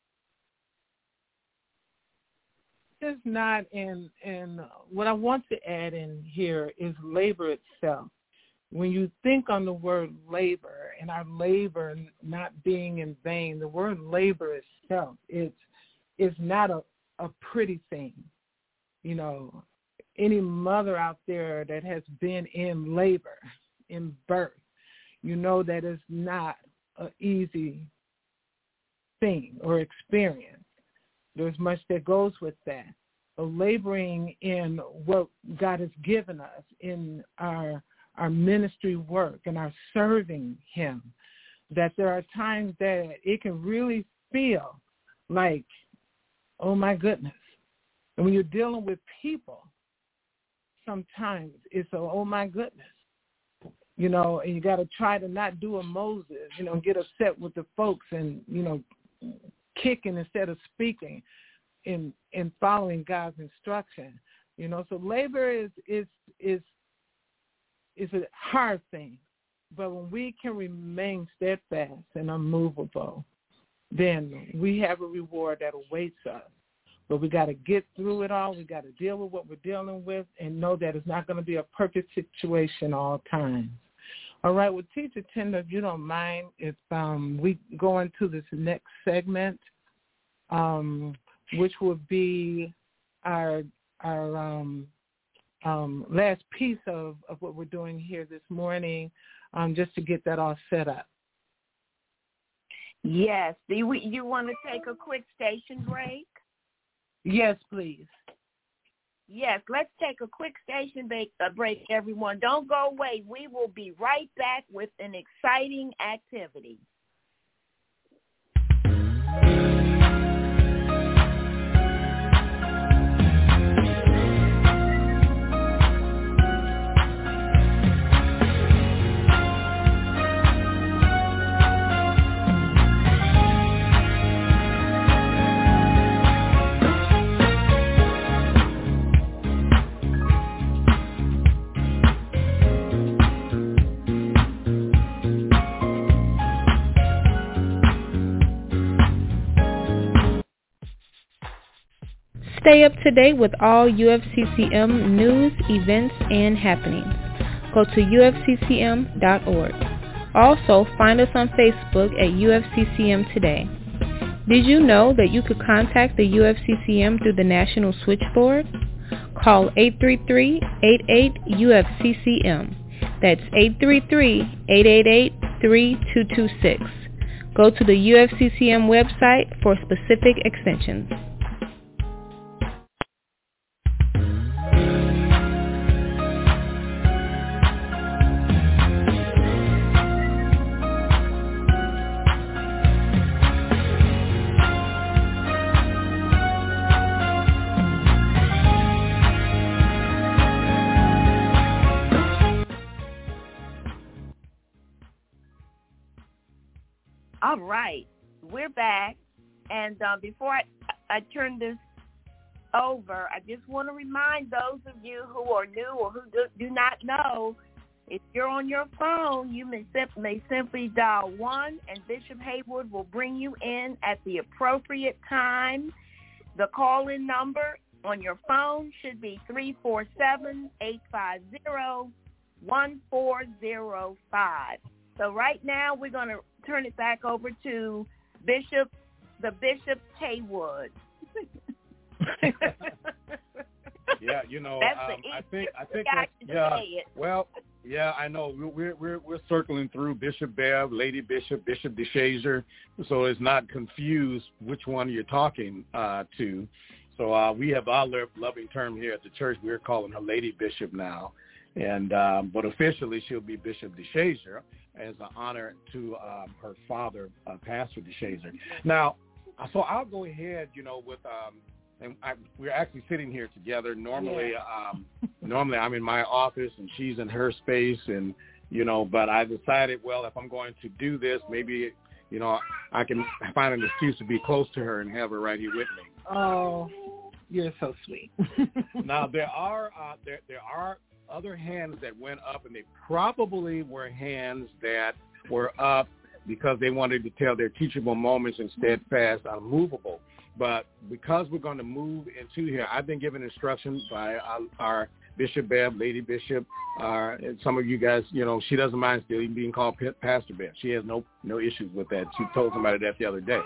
It's not in, in what I want to add in here is labor itself. When you think on the word labor and our labor not being in vain, the word labor itself, it's, it's not a, a pretty thing. You know, any mother out there that has been in labor, in birth, you know that it's not an easy thing or experience. There's much that goes with that. So laboring in what God has given us in our our ministry work and our serving him, that there are times that it can really feel like, oh my goodness. And when you're dealing with people, sometimes it's a, oh my goodness. You know, and you got to try to not do a Moses, you know, get upset with the folks and, you know, kicking instead of speaking in in following God's instruction. You know, so labor is is is is a hard thing. But when we can remain steadfast and unmovable, then we have a reward that awaits us. But we got to get through it all. We got to deal with what we're dealing with and know that it's not going to be a perfect situation all times. All right, well, Teacher Tender, if you don't mind, if um, we go into this next segment, um, which would be our our um, um, last piece of, of what we're doing here this morning, um, just to get that all set up. Yes. Do you, you want to take a quick station break? Yes, please. Yes, let's take a quick station break, uh, break, everyone. Don't go away. We will be right back with an exciting activity. Stay up to date with all U F C C M news, events, and happenings. Go to U F C C M dot org. Also, find us on Facebook at U F C C M Today. Did you know that you could contact the U F C C M through the National Switchboard? Call eight three three, eight eight, U F C C M. That's eight three three, eight eight eight, three two two six. Go to the U F C C M website for specific extensions. All right, we're back, and uh, before I, I turn this over, I just want to remind those of you who are new or who do, do not know, if you're on your phone, you may, sim- may simply dial one, and Bishop Haywood will bring you in at the appropriate time. The call-in number on your phone should be three four seven, eight five zero, one four zero five. So right now we're going to turn it back over to Bishop, the Bishop Haywood. Yeah, you know, That's um, the I think I think got that's, to yeah. say it. Well, yeah, I know we're we're we're circling through Bishop Bev, Lady Bishop, Bishop DeShazer, so it's not confused which one you're talking uh, to. So uh, we have our loving term here at the church. We're calling her Lady Bishop now, and um, but officially she'll be Bishop DeShazer, as an honor to um, her father, uh, Pastor DeShazer. Now, so I'll go ahead, you know, with, um, and I, we're actually sitting here together. Normally, yeah. um, normally I'm in my office and she's in her space, and, you know, but I decided, well, if I'm going to do this, maybe, you know, I can find an excuse to be close to her and have her right here with me. Oh, you're so sweet. Now, there are, uh, there, there are, other hands that went up, and they probably were hands that were up because they wanted to tell their teachable moments and steadfast, unmovable. But because we're going to move into here, I've been given instructions by our, our Bishop Bev, Lady Bishop, uh, and some of you guys, you know, she doesn't mind still even being called Pastor Bev. She has no no issues with that. She told somebody that the other day.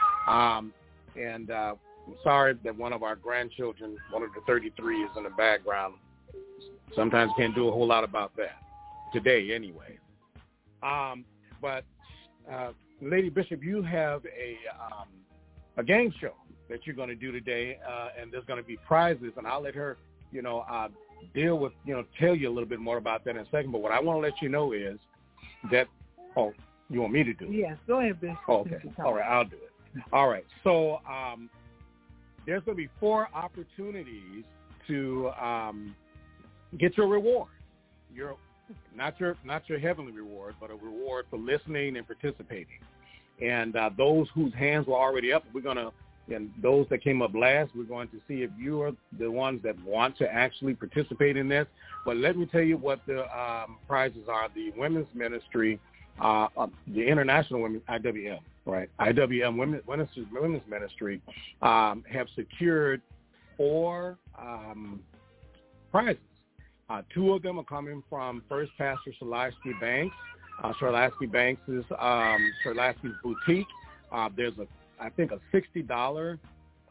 Um, and uh, I'm sorry that one of our grandchildren, one of the thirty-three, is in the background. Sometimes can't do a whole lot about that today anyway. Um, but, uh, Lady Bishop, you have a um, a game show that you're going to do today, uh, and there's going to be prizes, and I'll let her, you know, uh, deal with, you know, tell you a little bit more about that in a second. But what I want to let you know is that, oh, you want me to do it? Yes, go ahead, Bishop. Oh, okay. All right, I'll do it. All right. So um, there's going to be four opportunities to um, get your reward. Your not your not your heavenly reward, but a reward for listening and participating. And uh, those whose hands were already up, we're going to, and those that came up last, we're going to see if you are the ones that want to actually participate in this. But let me tell you what the um, prizes are. The women's ministry, uh, uh, the International Women, I W M, right? I W M Women's, women's Ministry um, have secured four um, prizes. Uh, two of them are coming from First Pastor Sherlasky Banks. Uh, Sherlasky Banks is um, Sherlasky's boutique. Uh, there's a, I think, a sixty dollars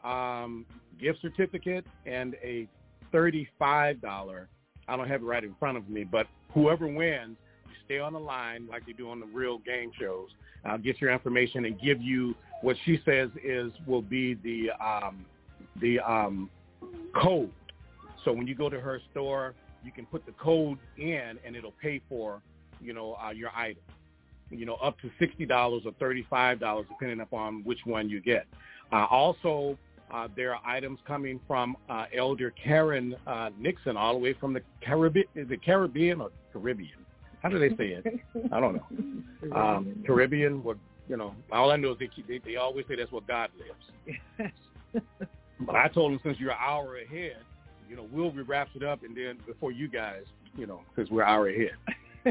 um, gift certificate and a thirty-five dollars. I don't have it right in front of me, but whoever wins, you stay on the line like they do on the real game shows. I'll get your information and give you what she says is will be the um, the um, code. So when you go to her store, you can put the code in, and it'll pay for, you know, uh, your item, you know, up to sixty dollars or thirty-five dollars, depending upon which one you get. Uh, also, uh, there are items coming from uh, Elder Karen uh, Nixon, all the way from the Caribbean. Is it Caribbean or Caribbean? How do they say it? I don't know. Um, Caribbean, what, you know, all I know is they, keep, they, they always say that's where God lives. But I told them, since you're an hour ahead, you know, we'll be wrapped it up, and then before you guys, you know, because we're an hour ahead.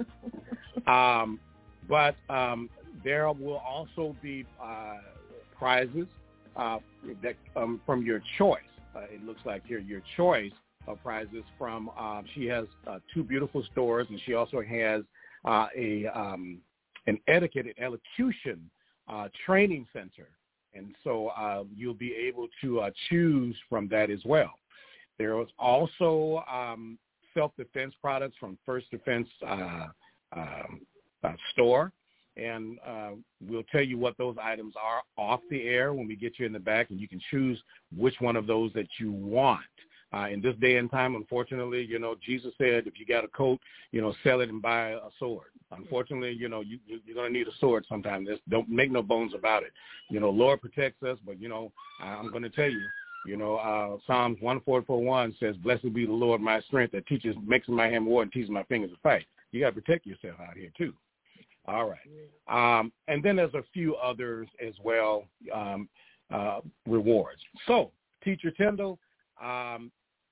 um, but um, there will also be uh, prizes uh, that um, from your choice. uh, it looks like here, your choice of prizes from, uh, she has uh, two beautiful stores, and she also has uh, a um, an etiquette and elocution uh, training center. And so uh, you'll be able to uh, choose from that as well. There was also um, self-defense products from First Defense uh, um, uh, store. And uh, we'll tell you what those items are off the air when we get you in the back, and you can choose which one of those that you want. Uh, in this day and time, unfortunately, you know, Jesus said, if you got a coat, you know, sell it and buy a sword. Unfortunately, you know, you, you, you're going to need a sword sometime. There's, don't make no bones about it. You know, Lord protects us, but, you know, I'm going to tell you, you know, uh, Psalms one forty-four one says, blessed be the Lord, my strength, that teaches, makes my hand war and teaches my fingers to fight. You got to protect yourself out here, too. All right. Um, and then there's a few others as well, um, uh, rewards. So, Teacher Tyndall, um,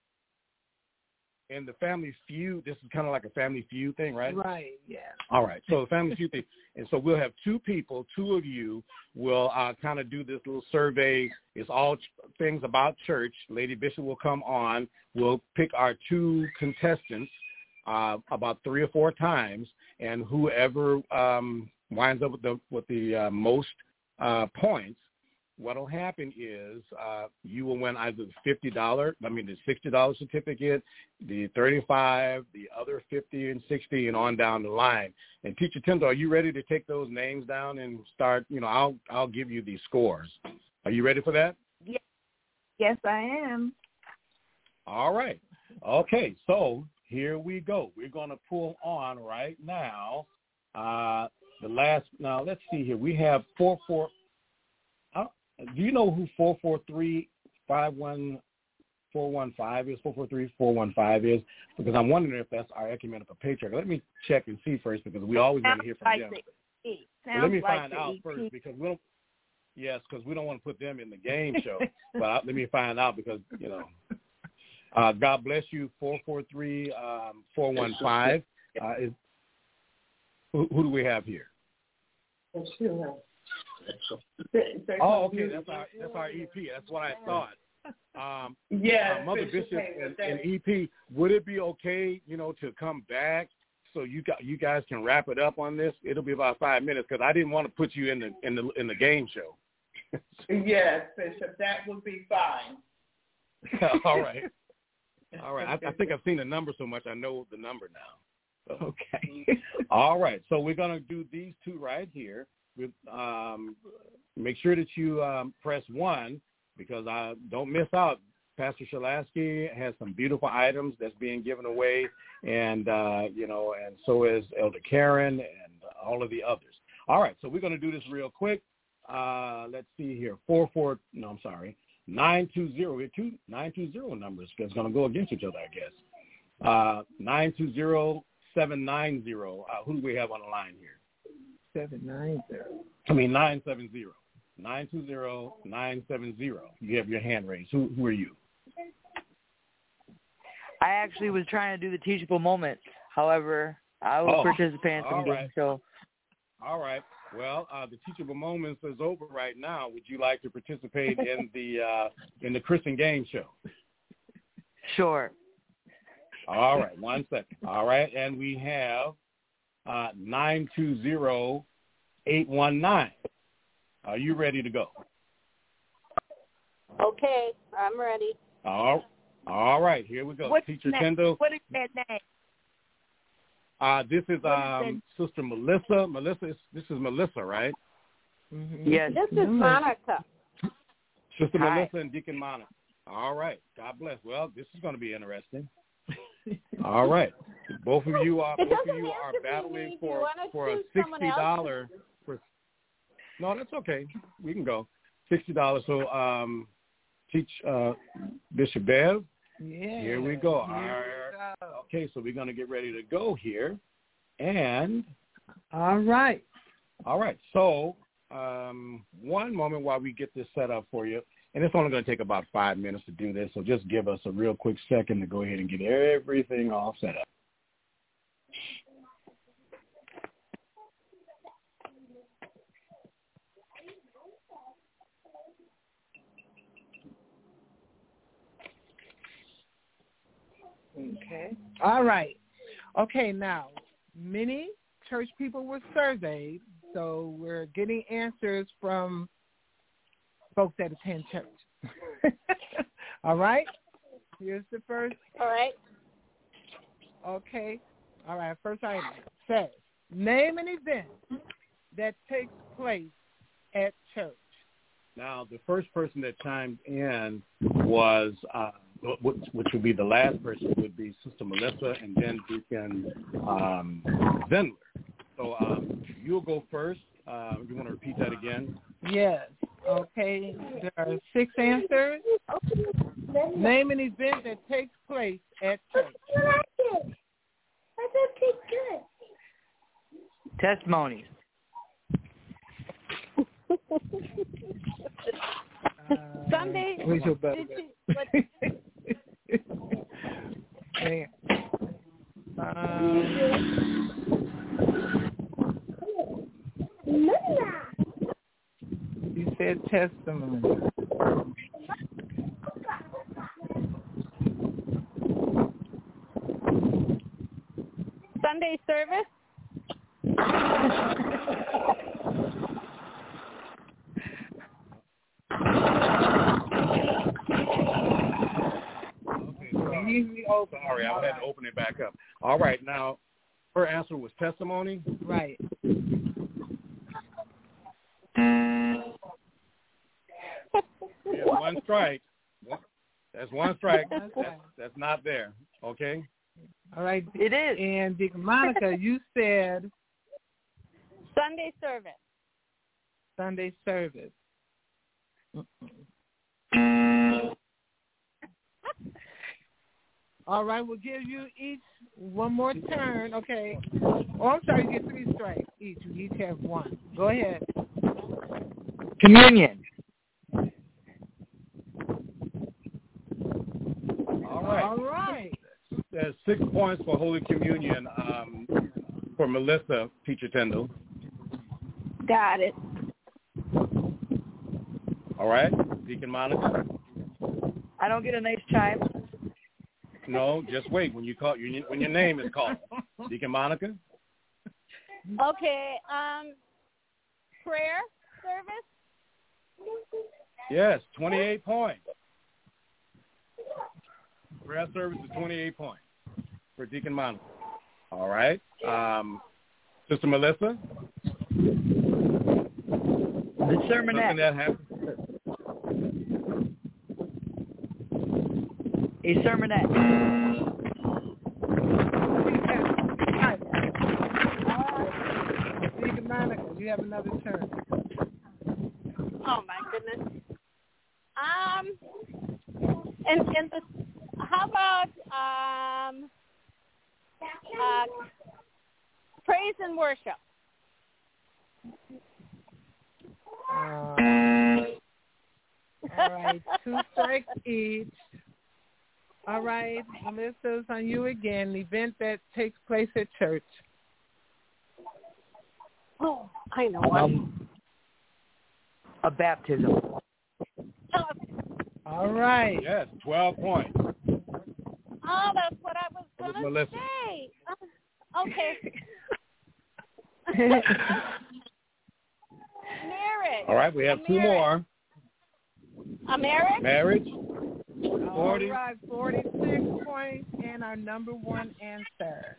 in the Family Feud, this is kind of like a Family Feud thing, right? Right, yeah. All right, so the Family Feud thing. And so we'll have two people, two of you will uh, kind of do this little survey. It's all ch- things about church. Lady Bishop will come on. We'll pick our two contestants uh, about three or four times, and whoever um, winds up with the, with the uh, most uh, points, what will happen is uh, you will win either the fifty dollars, I mean the sixty dollars certificate, the thirty-five dollars, the other fifty dollars and sixty dollars, and on down the line. And Teacher Tyndall, are you ready to take those names down and start, you know, I'll I'll give you the scores. Are you ready for that? Yes, yes I am. All right. Okay, so here we go. We're going to pull on right now uh, the last, now let's see here. We have four, four, do you know who four four three, five one four one five is, four four three, four one five is? Because I'm wondering if that's our ecumenical patriarch. Let me check and see first, because we always want to hear from them. Well, let me find out first, because we don't, yes, because we don't want to put them in the game show. But I, let me find out, because, you know, uh, God bless you, four four three, four one five. Uh, is, who, who do we have here? Oh, okay. That's our that's our E P. That's what I thought. Um, yeah, uh, Mother Bishop and, and E P. Would it be okay, you know, to come back so you got you guys can wrap it up on this? It'll be about five minutes, because I didn't want to put you in the in the in the game show. Yes, Bishop, that would be fine. All right. All right. I, I think I've seen the number so much I know the number now. So. Okay. All right. So we're gonna do these two right here. Um, make sure that you um, press one, because I don't miss out. Pastor Shalasky has some beautiful items that's being given away, and uh, you know, and so is Elder Karen and all of the others. All right, so we're going to do this real quick. Uh, let's see here, four four. No, I'm sorry, nine two zero. We have two nine two zero numbers that's going to go against each other, I guess. Uh, nine two zero seven nine zero. Uh, who do we have on the line here? Seven nine zero. I mean nine seven zero. Nine two zero nine seven zero. You have your hand raised. Who who are you? I actually was trying to do the teachable moments. However, I will oh, participate in some all game right. show. All right. Well, uh, the teachable moments is over right now. Would you like to participate in the uh, in the Christian game show? Sure. All right. One second. All right, and we have uh, nine two zero eight one nine. Are you ready to go? Okay, I'm ready. All, all right, here we go. What's Teacher that, Tyndall. What is that name? Uh, this is What um, is Sister Melissa. Melissa, is, this is Melissa, right? Mm-hmm. Yes. This is Monica. Sister Hi. Melissa and Deacon Monica. All right. God bless. Well, this is going to be interesting. All right. Both of you are It both of doesn't you have are to be battling me. for Do you wanna for a choose someone sixty else? dollar. For no, that's okay. We can go sixty dollars. So, um, teach uh, Bishop Bev. Yeah. Here we go. All Here right. we go. Okay, so we're going to get ready to go here, and All right. all right. So, um, one moment while we get this set up for you. And it's only going to take about five minutes to do this, so just give us a real quick second to go ahead and get everything all set up. Okay. All right. Okay, now, many church people were surveyed, so we're getting answers from folks that attend church. All right? Here's the first. All right. Okay. All right, first item says, name an event that takes place at church. Now, the first person that chimed in was, uh, which, which would be the last person, would be Sister Melissa, and then Deacon um, Zendler. So um, you'll go first. Uh, you want to repeat that again? Yes. Okay. There are six answers. Name an event that takes place at church. Testimonies. Uh, Sunday. Where's your better? Did you, Hang on. Um, you said testimony. Sunday service. Sorry, I had to open it back up. All right, now, her answer was testimony? Right. Yeah, one strike. That's one strike. That's, that's, that's not there, okay? All right. It is. And Deacon Monica, you said Sunday service. Sunday service. All right, we'll give you each one more turn. Okay. Oh, I'm sorry, you get three strikes each. You each have one. Go ahead. Communion. All right. All right. There's six points for Holy Communion um, for Melissa, Teacher Tyndall. Got it. All right. Deacon Monica? I don't get a nice chime. No, just wait when you call when your name is called. Deacon Monica? Okay. Um, prayer service. Yes, twenty-eight points. Prayer service is twenty-eight points for Deacon Monica. All right. Um, Sister Melissa? The sermonette. Something that happened. A sermonette. Deacon Monica, you have another turn. Oh my goodness. Um, and and the, how about um, uh, praise and worship? Uh, all right, two strikes each. All right, Melissa's on you again. The event that takes place at church. Oh, I know. Um, a baptism. Oh, All right. Yes, twelve points. oh that's what I was That was going to Melissa. say. Uh, okay. Marriage. All right, we have A two marriage. more. A marriage? Marriage. forty. All right, forty-six points and our number one answer.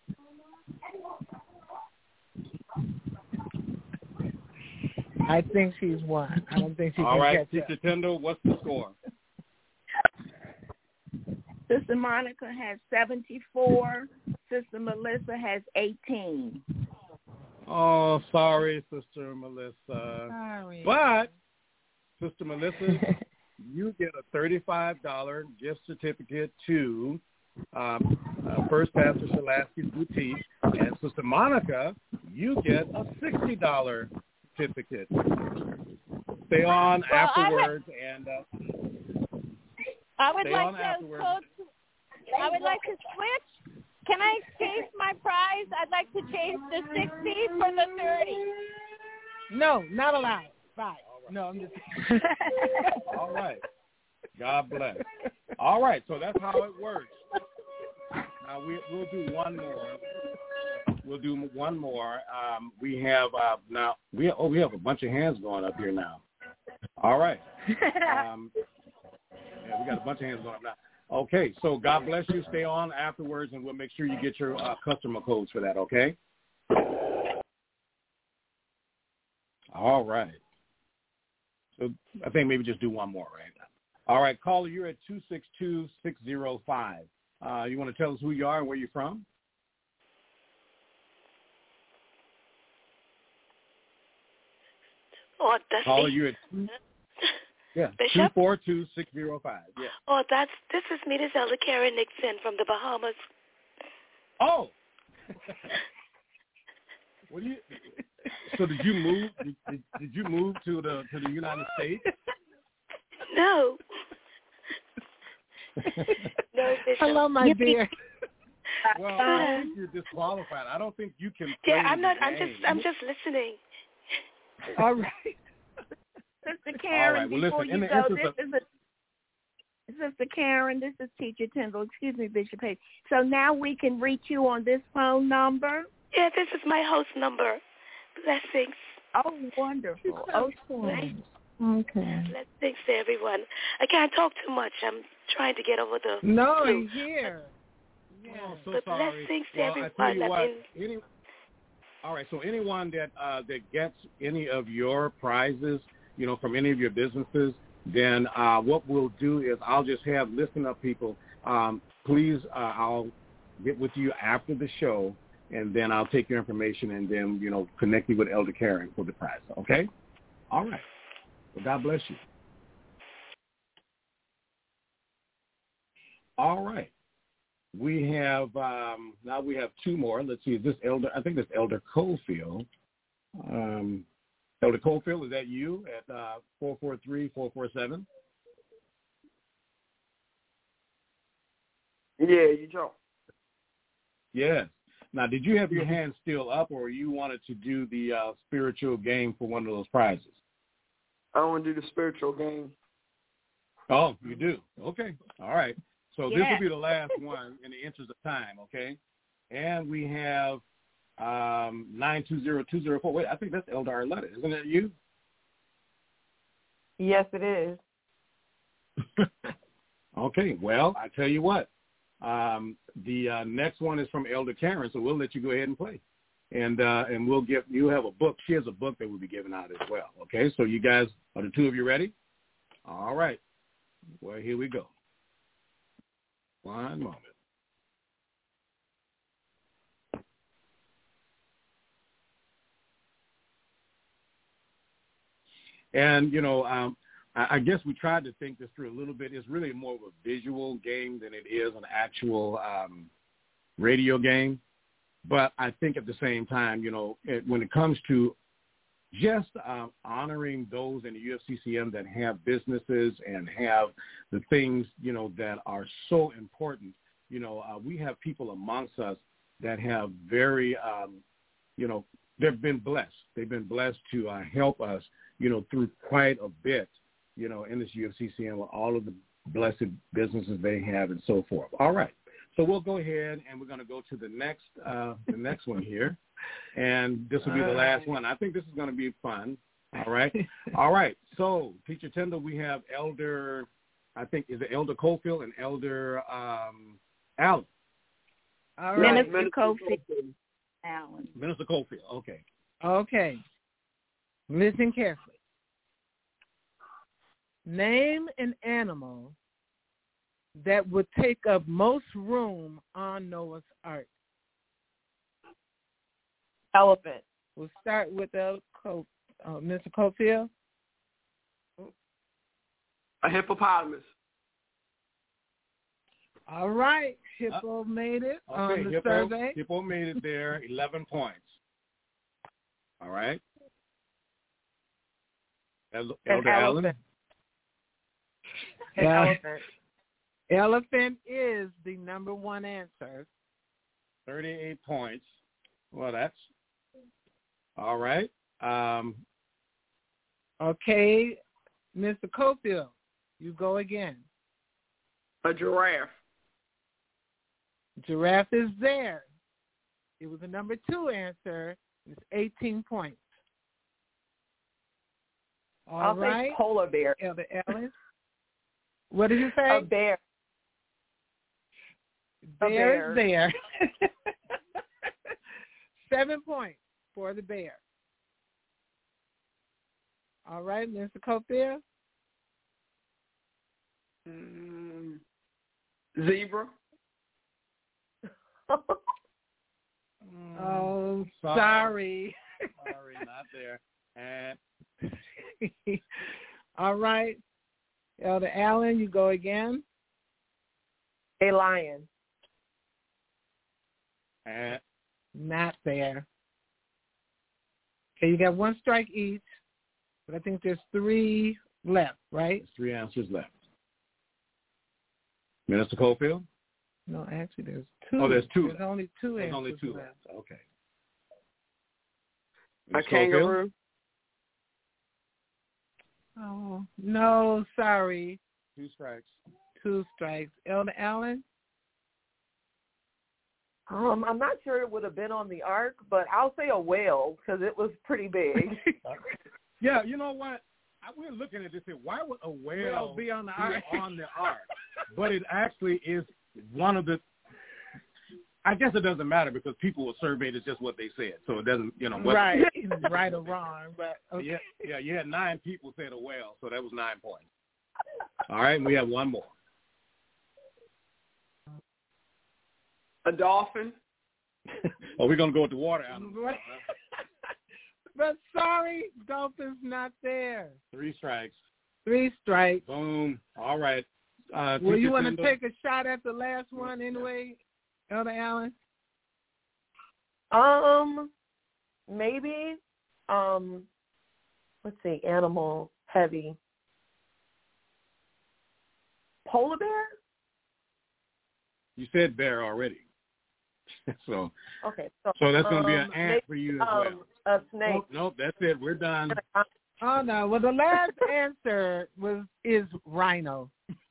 I think she's won. I don't think she All can right, catch Teacher up. Tyndall, what's the score? Sister Monica has seventy-four. Sister Melissa has eighteen. Oh, sorry, Sister Melissa. Sorry. But, Sister Melissa, you get a thirty-five dollars gift certificate to um, uh, First Pastor Shalasky's Boutique. And Sister Monica, you get a sixty dollars certificate. Stay on Well, afterwards and uh, I would stay like on to afterwards. code, I would like to switch. Can I exchange my prize? I'd like to change the sixty for the thirty. No, not allowed. Bye. No, I'm just. All right. God bless. All right, so that's how it works. uh, we, we'll do one more. We'll do one more. Um, we have uh, now. We oh, we have a bunch of hands going up here now. All right. Um, yeah, we got a bunch of hands going up now. Okay, so God bless you. Stay on afterwards, and we'll make sure you get your uh, customer codes for that, okay? All right. So I think maybe just do one more, right? All right, caller, you're at two six two, six zero five. Uh, you want to tell us who you are and where you're from? Oh, that's caller, me. you're at yeah, Bishop? two four two, six zero five. Yeah. Oh, that's this is me. This is Elder Karen Nixon from the Bahamas. Oh. What do you? So did you move? Did, did, did you move to the to the United States? No. No, Bishop. Hello, my You dear. Well, I think you're disqualified. I don't think you can play Yeah, I'm not. the I'm game. just. I'm just listening. All right. Sister Karen, right, well, before listen, you in go, the this of... is a Sister Karen, this is Teacher Tyndall. Excuse me, Bishop Hayes. So now we can reach you on this phone number? Yeah, this is my host number. Blessings. Oh, wonderful. Oh, Right. Okay. Blessings to everyone. I can't talk too much. I'm trying to get over the No, flu. I'm here. Yeah. Oh, so But sorry. blessings to Well, everyone. I tell you I've what, been- any, all right, so anyone that uh, that gets any of your prizes, you know, from any of your businesses, then uh, what we'll do is I'll just have listen up people. Um, please, uh, I'll get with you after the show, and then I'll take your information and then, you know, connect you with Elder Karen for the prize. Okay? All right. Well, God bless you. All right. We have, um, now we have two more. Let's see, is this Elder, I think this Elder Cofield. Um, Elder Cofield, is that you at uh, four four three, four four seven? Yeah, you talk. Yes. Now, did you have your hand still up, or you wanted to do the uh, spiritual game for one of those prizes? I want to do the spiritual game. Oh, you do? Okay. All right. So this Yeah. will be the last one in the interest of time, okay? And we have um, nine two zero two zero four. Wait, I think that's Elder Arletta. Isn't it you? Yes, it is. Okay. Well, I tell you what. Um, the uh, next one is from Elder Karen, so we'll let you go ahead and play. And uh, and we'll give you have a book. She has a book that we'll be giving out as well. Okay, so you guys, are the two of you ready? All right. Well, here we go. One moment. And, you know, um, I, I guess we tried to think this through a little bit. It's really more of a visual game than it is an actual um, radio game. But I think at the same time, you know, it, when it comes to just uh, honoring those in the U F C C M that have businesses and have the things, you know, that are so important, you know, uh, we have people amongst us that have very, um, you know, they've been blessed. They've been blessed to uh, help us, you know, through quite a bit, you know, in this U F C C M with all of the blessed businesses they have and so forth. All right. So we'll go ahead and we're going to go to the next uh, the next one here. And this will be the last one. I think this is going to be fun. All right. All right. So, Teacher Tyndall, we have Elder, I think, is it Elder Cofield and Elder um, Allen? All right. Minister Cofield. Allen. Minister Cofield. Okay. Okay. Listen carefully. Name an animal that would take up most room on Noah's Ark. Elephant. We'll start with the Co- uh, Mister Cofield. A hippopotamus. All right. Hippo uh, made it okay, on the Hippo, survey. Hippo made it there, eleven points. All right. El- Elder Allen. An Uh, elephant. Elephant is the number one answer. thirty-eight points. Well, that's all right. Um, okay, Mister Cofield, you go again. A giraffe. Giraffe is there. It was a number two answer. It's eighteen points. All I'll right. say polar bear. Elder Ellis. What did you say? A bear. Bear is there. Seven points for the bear. All right, Mister Cofield. Mm, zebra. Oh, sorry. Sorry, not there. And all right. Elder Allen, you go again. A lion. And not there. Okay, you got one strike each, but I think there's three left, right? There's three answers left. Minister Cofield? No, actually, there's two. Oh, there's two. There's only two There's answers only two left. left. Okay. A Miz kangaroo. Cofield? Oh, no, sorry. Two strikes. Two strikes. Elder Allen? Um, I'm not sure it would have been on the ark, but I'll say a whale because it was pretty big. Yeah, you know what? I, we're looking at this here. Why would a whale Whale be on the ark? on the ark? But it actually is one of the. I guess it doesn't matter because people were surveyed as just what they said, so it doesn't, you know. What, right, right or wrong, but okay. yeah, yeah, you had nine people said a whale, so that was nine points. All right, and we have one more. A dolphin. Oh, we're gonna go with the water animal. But sorry, dolphin's not there. Three strikes. Three strikes. Boom. All right. Uh, well, you want to take a shot at the last one anyway, Elder Allen? Um, maybe. Um, let's see. Animal heavy. Polar bear. You said bear already. so. Okay. So, so that's going to um, be an ant maybe, for you as um, well. A snake. Nope, nope, that's it. We're done. Oh no! Well, the last answer was is rhino.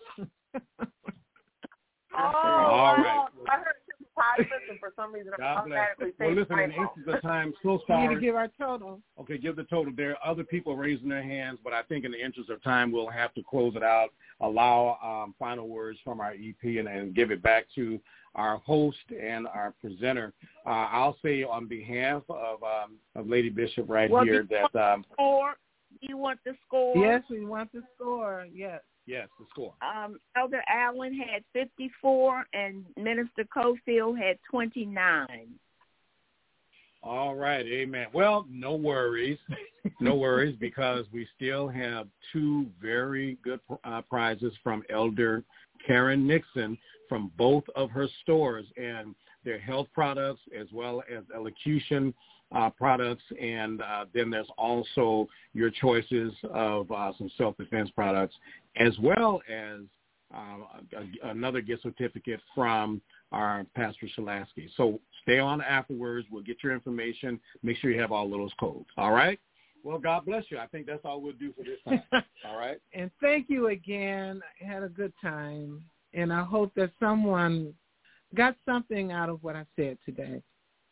Oh, all right. I heard hippopotamus, and for some reason I automatically say Well, listen, in the rhino. instance of time, so We sorry. need to give our total. Okay, give the total. There are other people raising their hands, but I think in the interest of time, we'll have to close it out, allow um, final words from our E P, and, and give it back to our host and our presenter. Uh, I'll say on behalf of um, of Lady Bishop right well, here that um, score. Do you want the score? Yes, we want the score. Yes. Yes, the score. Um, Elder Allen had fifty-four, and Minister Cofield had twenty-nine. All right, amen. Well, no worries, no worries, because we still have two very good uh, prizes from Elder Karen Nixon from both of her stores, and their health products as well as elocution uh, products, and uh, then there's also your choices of uh, some self-defense products, as well as uh, a, another gift certificate from our Pastor Shalasky. So stay on afterwards. We'll get your information. Make sure you have all of those codes. All right? Well, God bless you. I think that's all we'll do for this time. All right? And thank you again. I had a good time. And I hope that someone got something out of what I said today.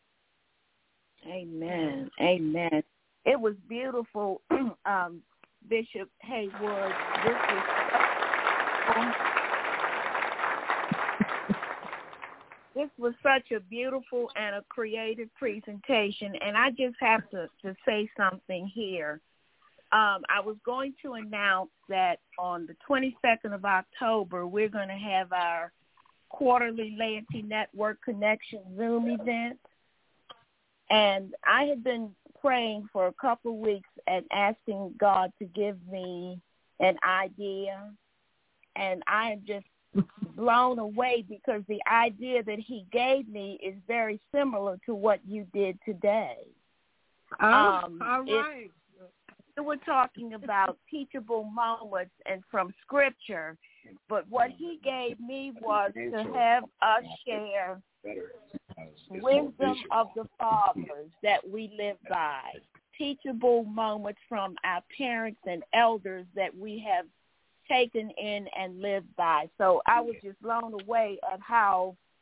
Amen. Amen. It was beautiful, um, Bishop Haywood. This was This was such a beautiful and a creative presentation, and I just have to, to say something here. Um, I was going to announce that on the twenty-second of October, we're going to have our quarterly Laity Network Connection Zoom event, and I had been praying for a couple of weeks and asking God to give me an idea, and I am just blown away because the idea that he gave me is very similar to what you did today. Oh, um, all right. It, we were talking about teachable moments and from Scripture, but what he gave me was to have us share wisdom of the fathers that we live by, teachable moments from our parents and elders that we have taken in and lived by. So I was just blown away at how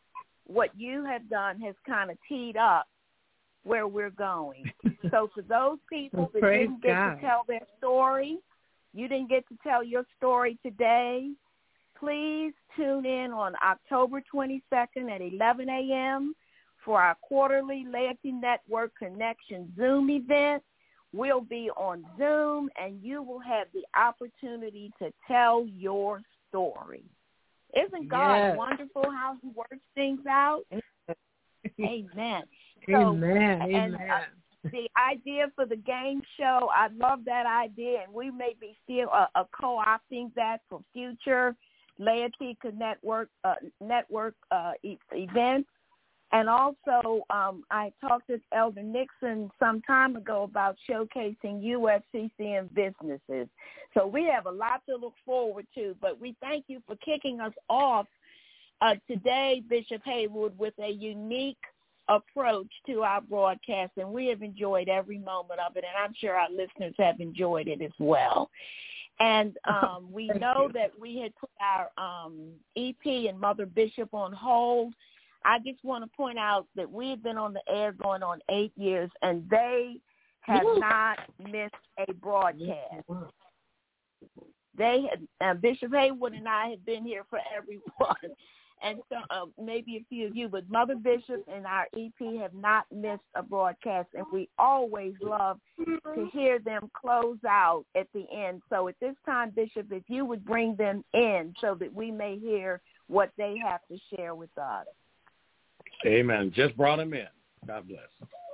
what you have done has kind of teed up where we're going. So for those people that Praise didn't get God. to tell their story, you didn't get to tell your story today, please tune in on October twenty-second at eleven a.m. for our quarterly Laity Network Connection Zoom event. We'll be on Zoom, and you will have the opportunity to tell your story. Isn't God Yes. wonderful how he works things out? Amen. So, Amen. and, Amen. uh, the idea for the game show, I love that idea, and we may be still uh, uh, co-opting that for future Laity Network uh, network uh, e- events. And also, um, I talked to Elder Nixon some time ago about showcasing U F C C M businesses. So we have a lot to look forward to, but we thank you for kicking us off uh, today, Bishop Haywood, with a unique approach to our broadcast, and we have enjoyed every moment of it, and I'm sure our listeners have enjoyed it as well. And um, we know you. that we had put our um, E P and Mother Bishop on hold. I just want to point out that we have been on the air going on eight years, and they have not missed a broadcast. They had, uh, Bishop Haywood and I have been here for everyone, and so uh, maybe a few of you, but Mother Bishop and our E P have not missed a broadcast, and we always love to hear them close out at the end. So at this time, Bishop, if you would bring them in so that we may hear what they have to share with us. Amen. Just brought him in. God bless.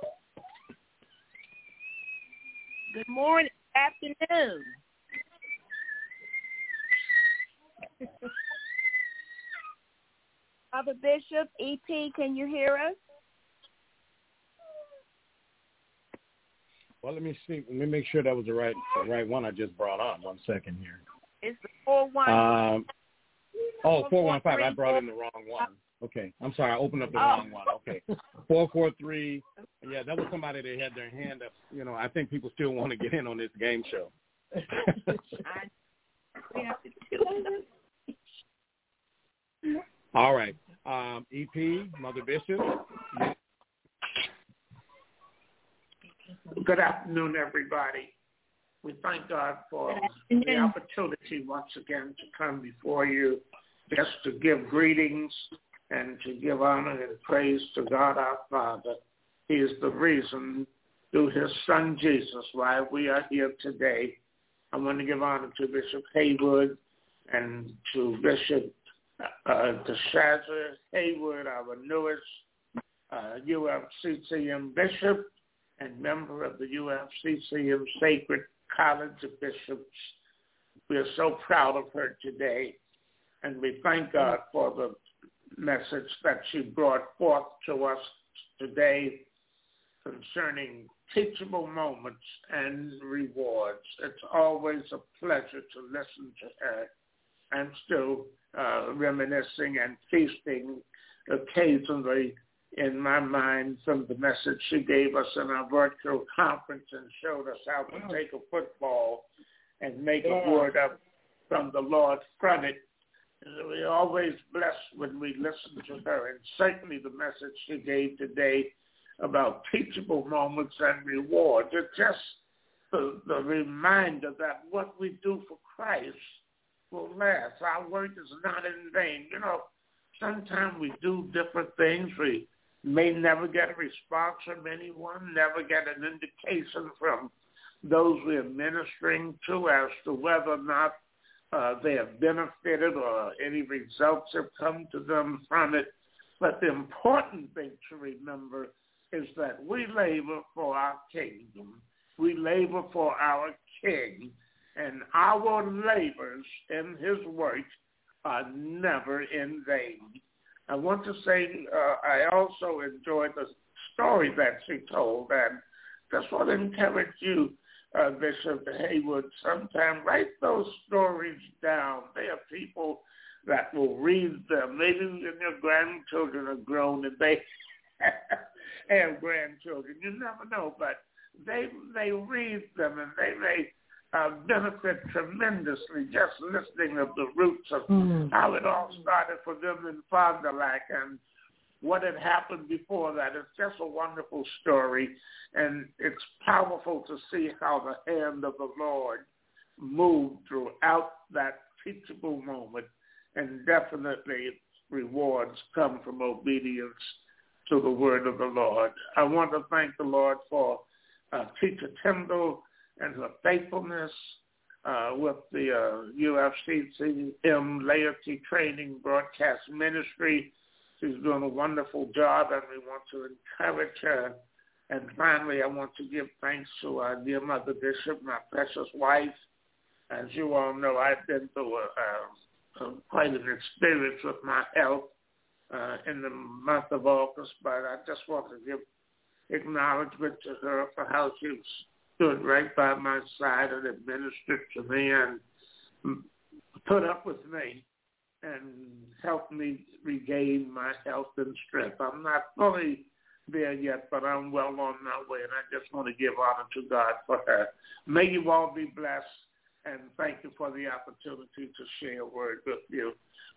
Good morning. Afternoon. Mother Bishop, E P, can you hear us? Well, let me see. Let me make sure that was the right the right one I just brought on. One second here. It's the four one. Um, oh, four one five. I brought in the wrong one. Okay, I'm sorry. I opened up the oh. wrong one. Okay, four four three. Yeah, that was somebody that had their hand up. You know, I think people still want to get in on this game show. All right, um, E P, Mother Bishop. Good afternoon, everybody. We thank God for the opportunity once again to come before you, just to give greetings and to give honor and praise to God our Father. He is the reason, through his Son Jesus, why we are here today. I want to give honor to Bishop Haywood and to Bishop uh, DeShazer Haywood, our newest uh, U F C C M bishop and member of the U F C C M Sacred College of Bishops. We are so proud of her today, and we thank God for the message that she brought forth to us today concerning teachable moments and rewards. It's always a pleasure to listen to her. I'm still uh, reminiscing and feasting occasionally in my mind from the message she gave us in our virtual conference and showed us how to take a football and make a word up from the Lord from it. We're always blessed when we listen to her, and certainly the message she gave today about teachable moments and rewards. It's just the, the reminder that what we do for Christ will last. Our work is not in vain. You know, sometimes we do different things. We may never get a response from anyone, never get an indication from those we are ministering to as to whether or not uh, they have benefited or any results have come to them from it. But the important thing to remember is that we labor for our kingdom. We labor for our King, and our labors in his work are never in vain. I want to say uh, I also enjoyed the story that she told, and just want to encourage you, uh, Bishop Haywood, sometime write those stories down. There are people that will read them. Maybe when your grandchildren are grown and they have grandchildren. You never know, but they they read them and they may uh, benefit tremendously just listening of the roots of mm. how it all started for them in Fond du Lac and what had happened before that. It's just a wonderful story, and it's powerful to see how the hand of the Lord moved throughout that teachable moment, and definitely rewards come from obedience to the word of the Lord. I want to thank the Lord for uh, Teacher Tyndall and her faithfulness uh, with the uh, U F C C M Laity Training Broadcast Ministry. She's doing a wonderful job, and we want to encourage her. And finally, I want to give thanks to our dear Mother Bishop, my precious wife. As you all know, I've been through a, a, a, quite an experience with my health uh, in the month of August, but I just want to give acknowledgement to her for how she stood right by my side and administered to me and put up with me and helped me regain my health and strength. I'm not fully there yet, but I'm well on my way, and I just want to give honor to God for her. May you all be blessed, and thank you for the opportunity to share a word with you.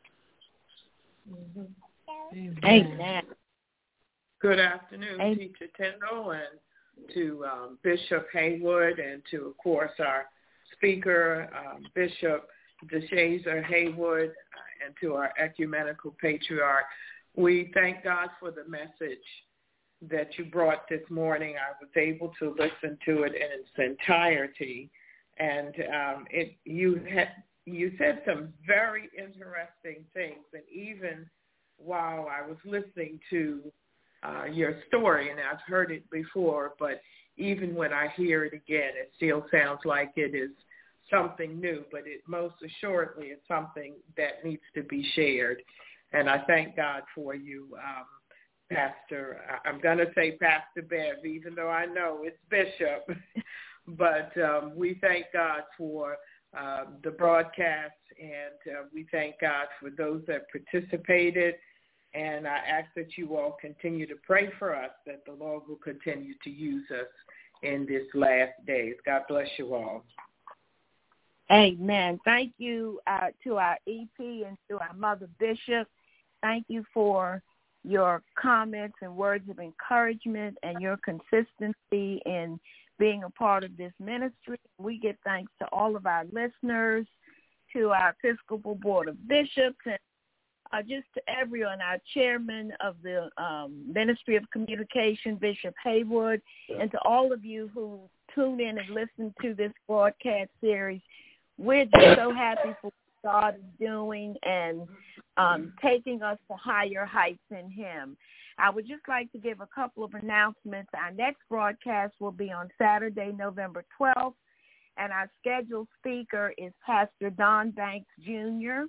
Mm-hmm. Amen. Amen. Good afternoon, Amen. Teacher Tyndall, and to um, Bishop Haywood, and to, of course, our speaker, um, Bishop DeShazer Haywood, uh, and to our ecumenical patriarch. We thank God for the message that you brought this morning. I was able to listen to it in its entirety, and um, it you had you said some very interesting things. And even while I was listening to uh, your story, and I've heard it before, but even when I hear it again, it still sounds like it is something new, but it most assuredly is something that needs to be shared. And I thank God for you, um, Pastor. I'm going to say Pastor Bev, even though I know it's Bishop. But um, we thank God for uh, the broadcast, and uh, we thank God for those that participated. And I ask that you all continue to pray for us, that the Lord will continue to use us in this last days. God bless you all. Amen. Thank you uh, to our E P and to our Mother Bishop. Thank you for your comments and words of encouragement and your consistency in being a part of this ministry. We give thanks to all of our listeners, to our Episcopal Board of Bishops, and uh, just to everyone, our chairman of the um, Ministry of Communication, Bishop Haywood, and to all of you who tune in and listen to this broadcast series. We're just so happy for what God is doing and um, taking us to higher heights in him. I would just like to give a couple of announcements. Our next broadcast will be on Saturday, November twelfth, and our scheduled speaker is Pastor Don Banks, Junior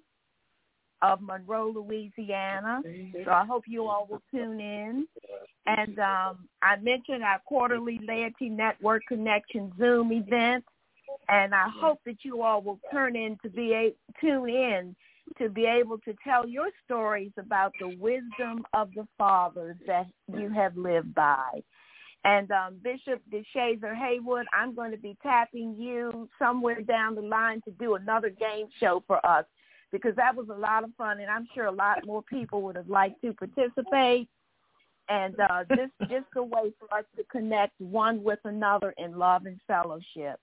of Monroe, Louisiana. So I hope you all will tune in. And um, I mentioned our quarterly Laity Network Connection Zoom event. And I hope that you all will turn in to be a, tune in to be able to tell your stories about the wisdom of the fathers that you have lived by. And um, Bishop DeShazer Haywood, I'm going to be tapping you somewhere down the line to do another game show for us, because that was a lot of fun, and I'm sure a lot more people would have liked to participate. And uh, this just a way for us to connect one with another in love and fellowship.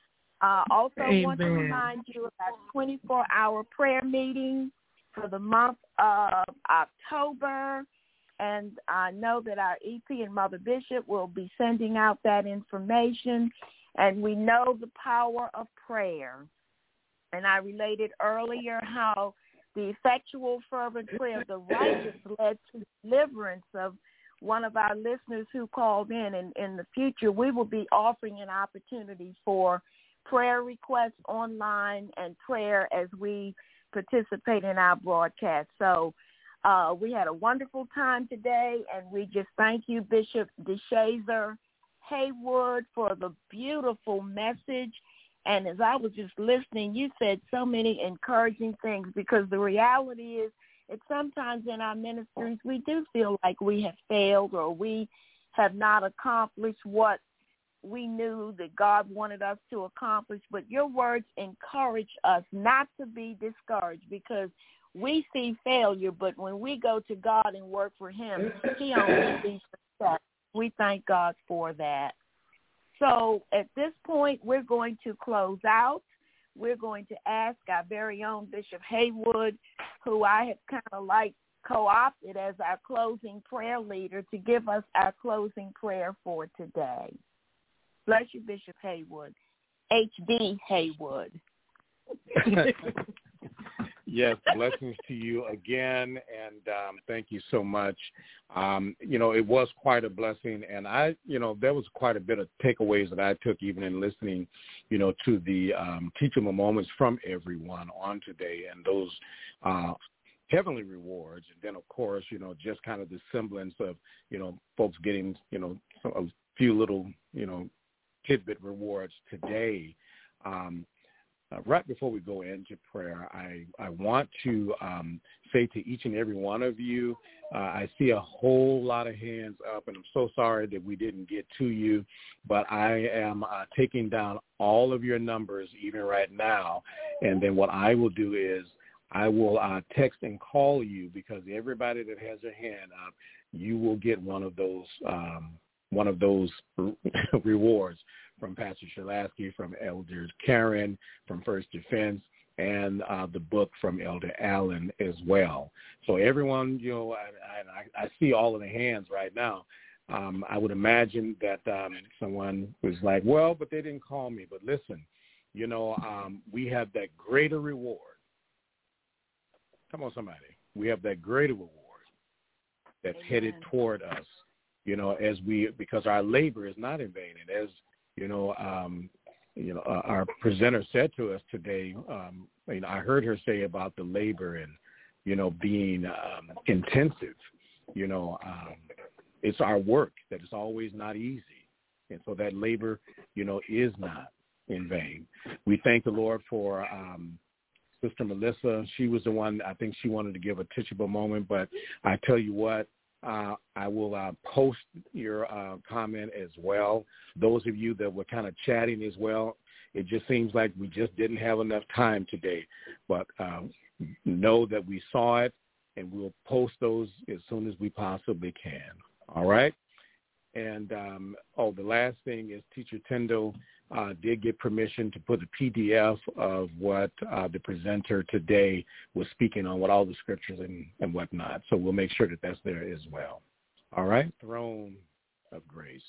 I uh, also Amen. want to remind you of our twenty-four hour prayer meeting for the month of October. And I know that our E P and Mother Bishop will be sending out that information. And we know the power of prayer. And I related earlier how the effectual fervent prayer of the righteous led to deliverance of one of our listeners who called in. And in the future, we will be offering an opportunity for prayer requests online and prayer as we participate in our broadcast. So uh, we had a wonderful time today, and we just thank you, Bishop DeShazer Haywood, for the beautiful message. And as I was just listening, you said so many encouraging things, because the reality is that sometimes in our ministries we do feel like we have failed or we have not accomplished what we knew that God wanted us to accomplish. But your words encourage us not to be discouraged, because we see failure, but when we go to God and work for him, he only sees success. We thank God for that. So at this point, we're going to close out. We're going to ask our very own Bishop Haywood, who I have kind of like co-opted as our closing prayer leader, to give us our closing prayer for today. Bless you, Bishop Haywood. H D Haywood. Yes, blessings to you again, and um, thank you so much. Um, you know, it was quite a blessing, and I, you know, there was quite a bit of takeaways that I took even in listening, you know, to the um, teachable moments from everyone on today, and those uh, heavenly rewards. And then, of course, you know, just kind of the semblance of, you know, folks getting, you know, a few little, you know, tidbit rewards today. Um, Uh, right before we go into prayer, I, I want to um, say to each and every one of you, uh, I see a whole lot of hands up, and I'm so sorry that we didn't get to you, but I am uh, taking down all of your numbers even right now, and then what I will do is I will uh, text and call you, because everybody that has their hand up, you will get one of those um, one of those rewards from Pastor Shalasky, from Elder Karen, from First Defense, and uh, the book from Elder Allen as well. So everyone, you know, I, I, I see all of the hands right now. Um, I would imagine that um, someone was like, well, but they didn't call me. But listen, you know, um, we have that greater reward. Come on, somebody. We have that greater reward that's Amen. Headed toward us, you know, as we, because our labor is not in vain. And as You know, um, you know, uh, our presenter said to us today, um, you know, I heard her say about the labor and, you know, being um, intensive. You know, um, it's our work that is always not easy. And so that labor, you know, is not in vain. We thank the Lord for um, Sister Melissa. She was the one, I think she wanted to give a teachable moment, but I tell you what, Uh, I will uh, post your uh, comment as well. Those of you that were kind of chatting as well, it just seems like we just didn't have enough time today. But uh, know that we saw it, and we'll post those as soon as we possibly can. All right? And, um, oh, the last thing is Teacher Tendo uh, did get permission to put a P D F of what uh, the presenter today was speaking on, what all the scriptures and, and whatnot. So we'll make sure that that's there as well. All right? Throne of grace.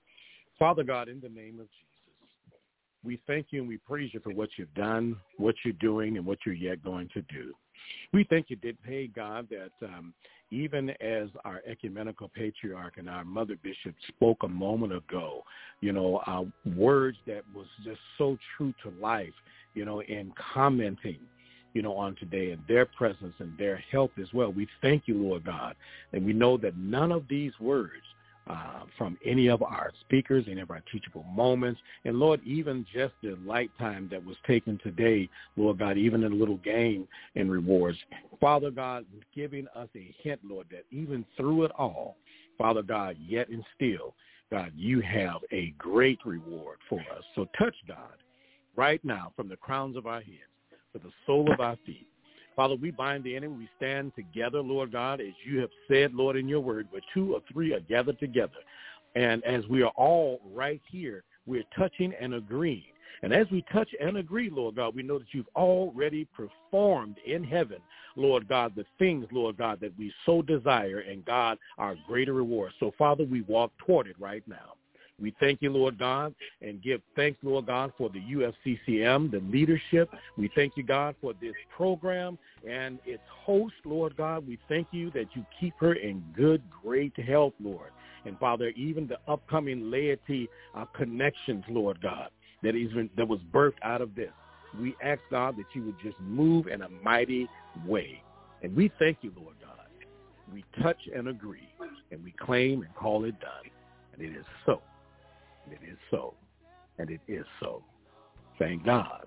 Father God, in the name of Jesus, we thank you and we praise you for what you've done, what you're doing, and what you're yet going to do. We thank you, hey, God, that um, even as our ecumenical patriarch and our mother bishop spoke a moment ago, you know, uh, words that was just so true to life, you know, in commenting, you know, on today and their presence and their help as well. We thank you, Lord God, and we know that none of these words Uh, from any of our speakers, any of our teachable moments, and Lord, even just the light time that was taken today, Lord God, even in a little game and rewards. Father God, giving us a hint, Lord, that even through it all, Father God, yet and still, God, you have a great reward for us. So touch, God, right now from the crowns of our heads to the sole of our feet. Father, we bind the enemy. We stand together, Lord God, as you have said, Lord, in your word, where two or three are gathered together. And as we are all right here, we're touching and agreeing. And as we touch and agree, Lord God, we know that you've already performed in heaven, Lord God, the things, Lord God, that we so desire, and God, our greater reward. So, Father, we walk toward it right now. We thank you, Lord God, and give thanks, Lord God, for the U F C C M, the leadership. We thank you, God, for this program and its host, Lord God. We thank you that you keep her in good, great health, Lord. And, Father, even the upcoming laity uh, connections, Lord God, that, even, that was birthed out of this. We ask, God, that you would just move in a mighty way. And we thank you, Lord God. We touch and agree, and we claim and call it done. And it is so. It is so, and it is so. Thank God.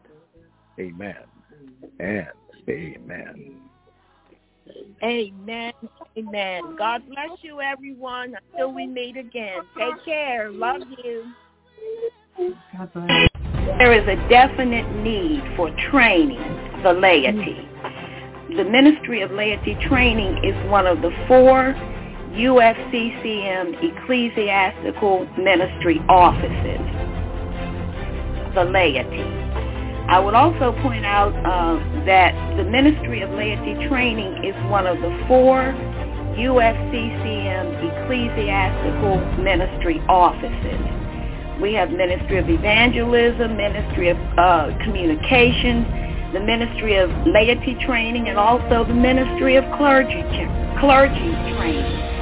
Amen and amen. Amen. Amen. God bless you, everyone. Until we meet again. Take care. Love you. God bless. There is a definite need for training the laity. the Ministry of Laity Training is one of the four U F C C M ecclesiastical ministry offices, the laity. I would also point out uh, that the Ministry of Laity Training is one of the four U F C C M ecclesiastical ministry offices. We have Ministry of Evangelism, Ministry of uh, Communications, the Ministry of Laity Training, and also the Ministry of Clergy, clergy Training.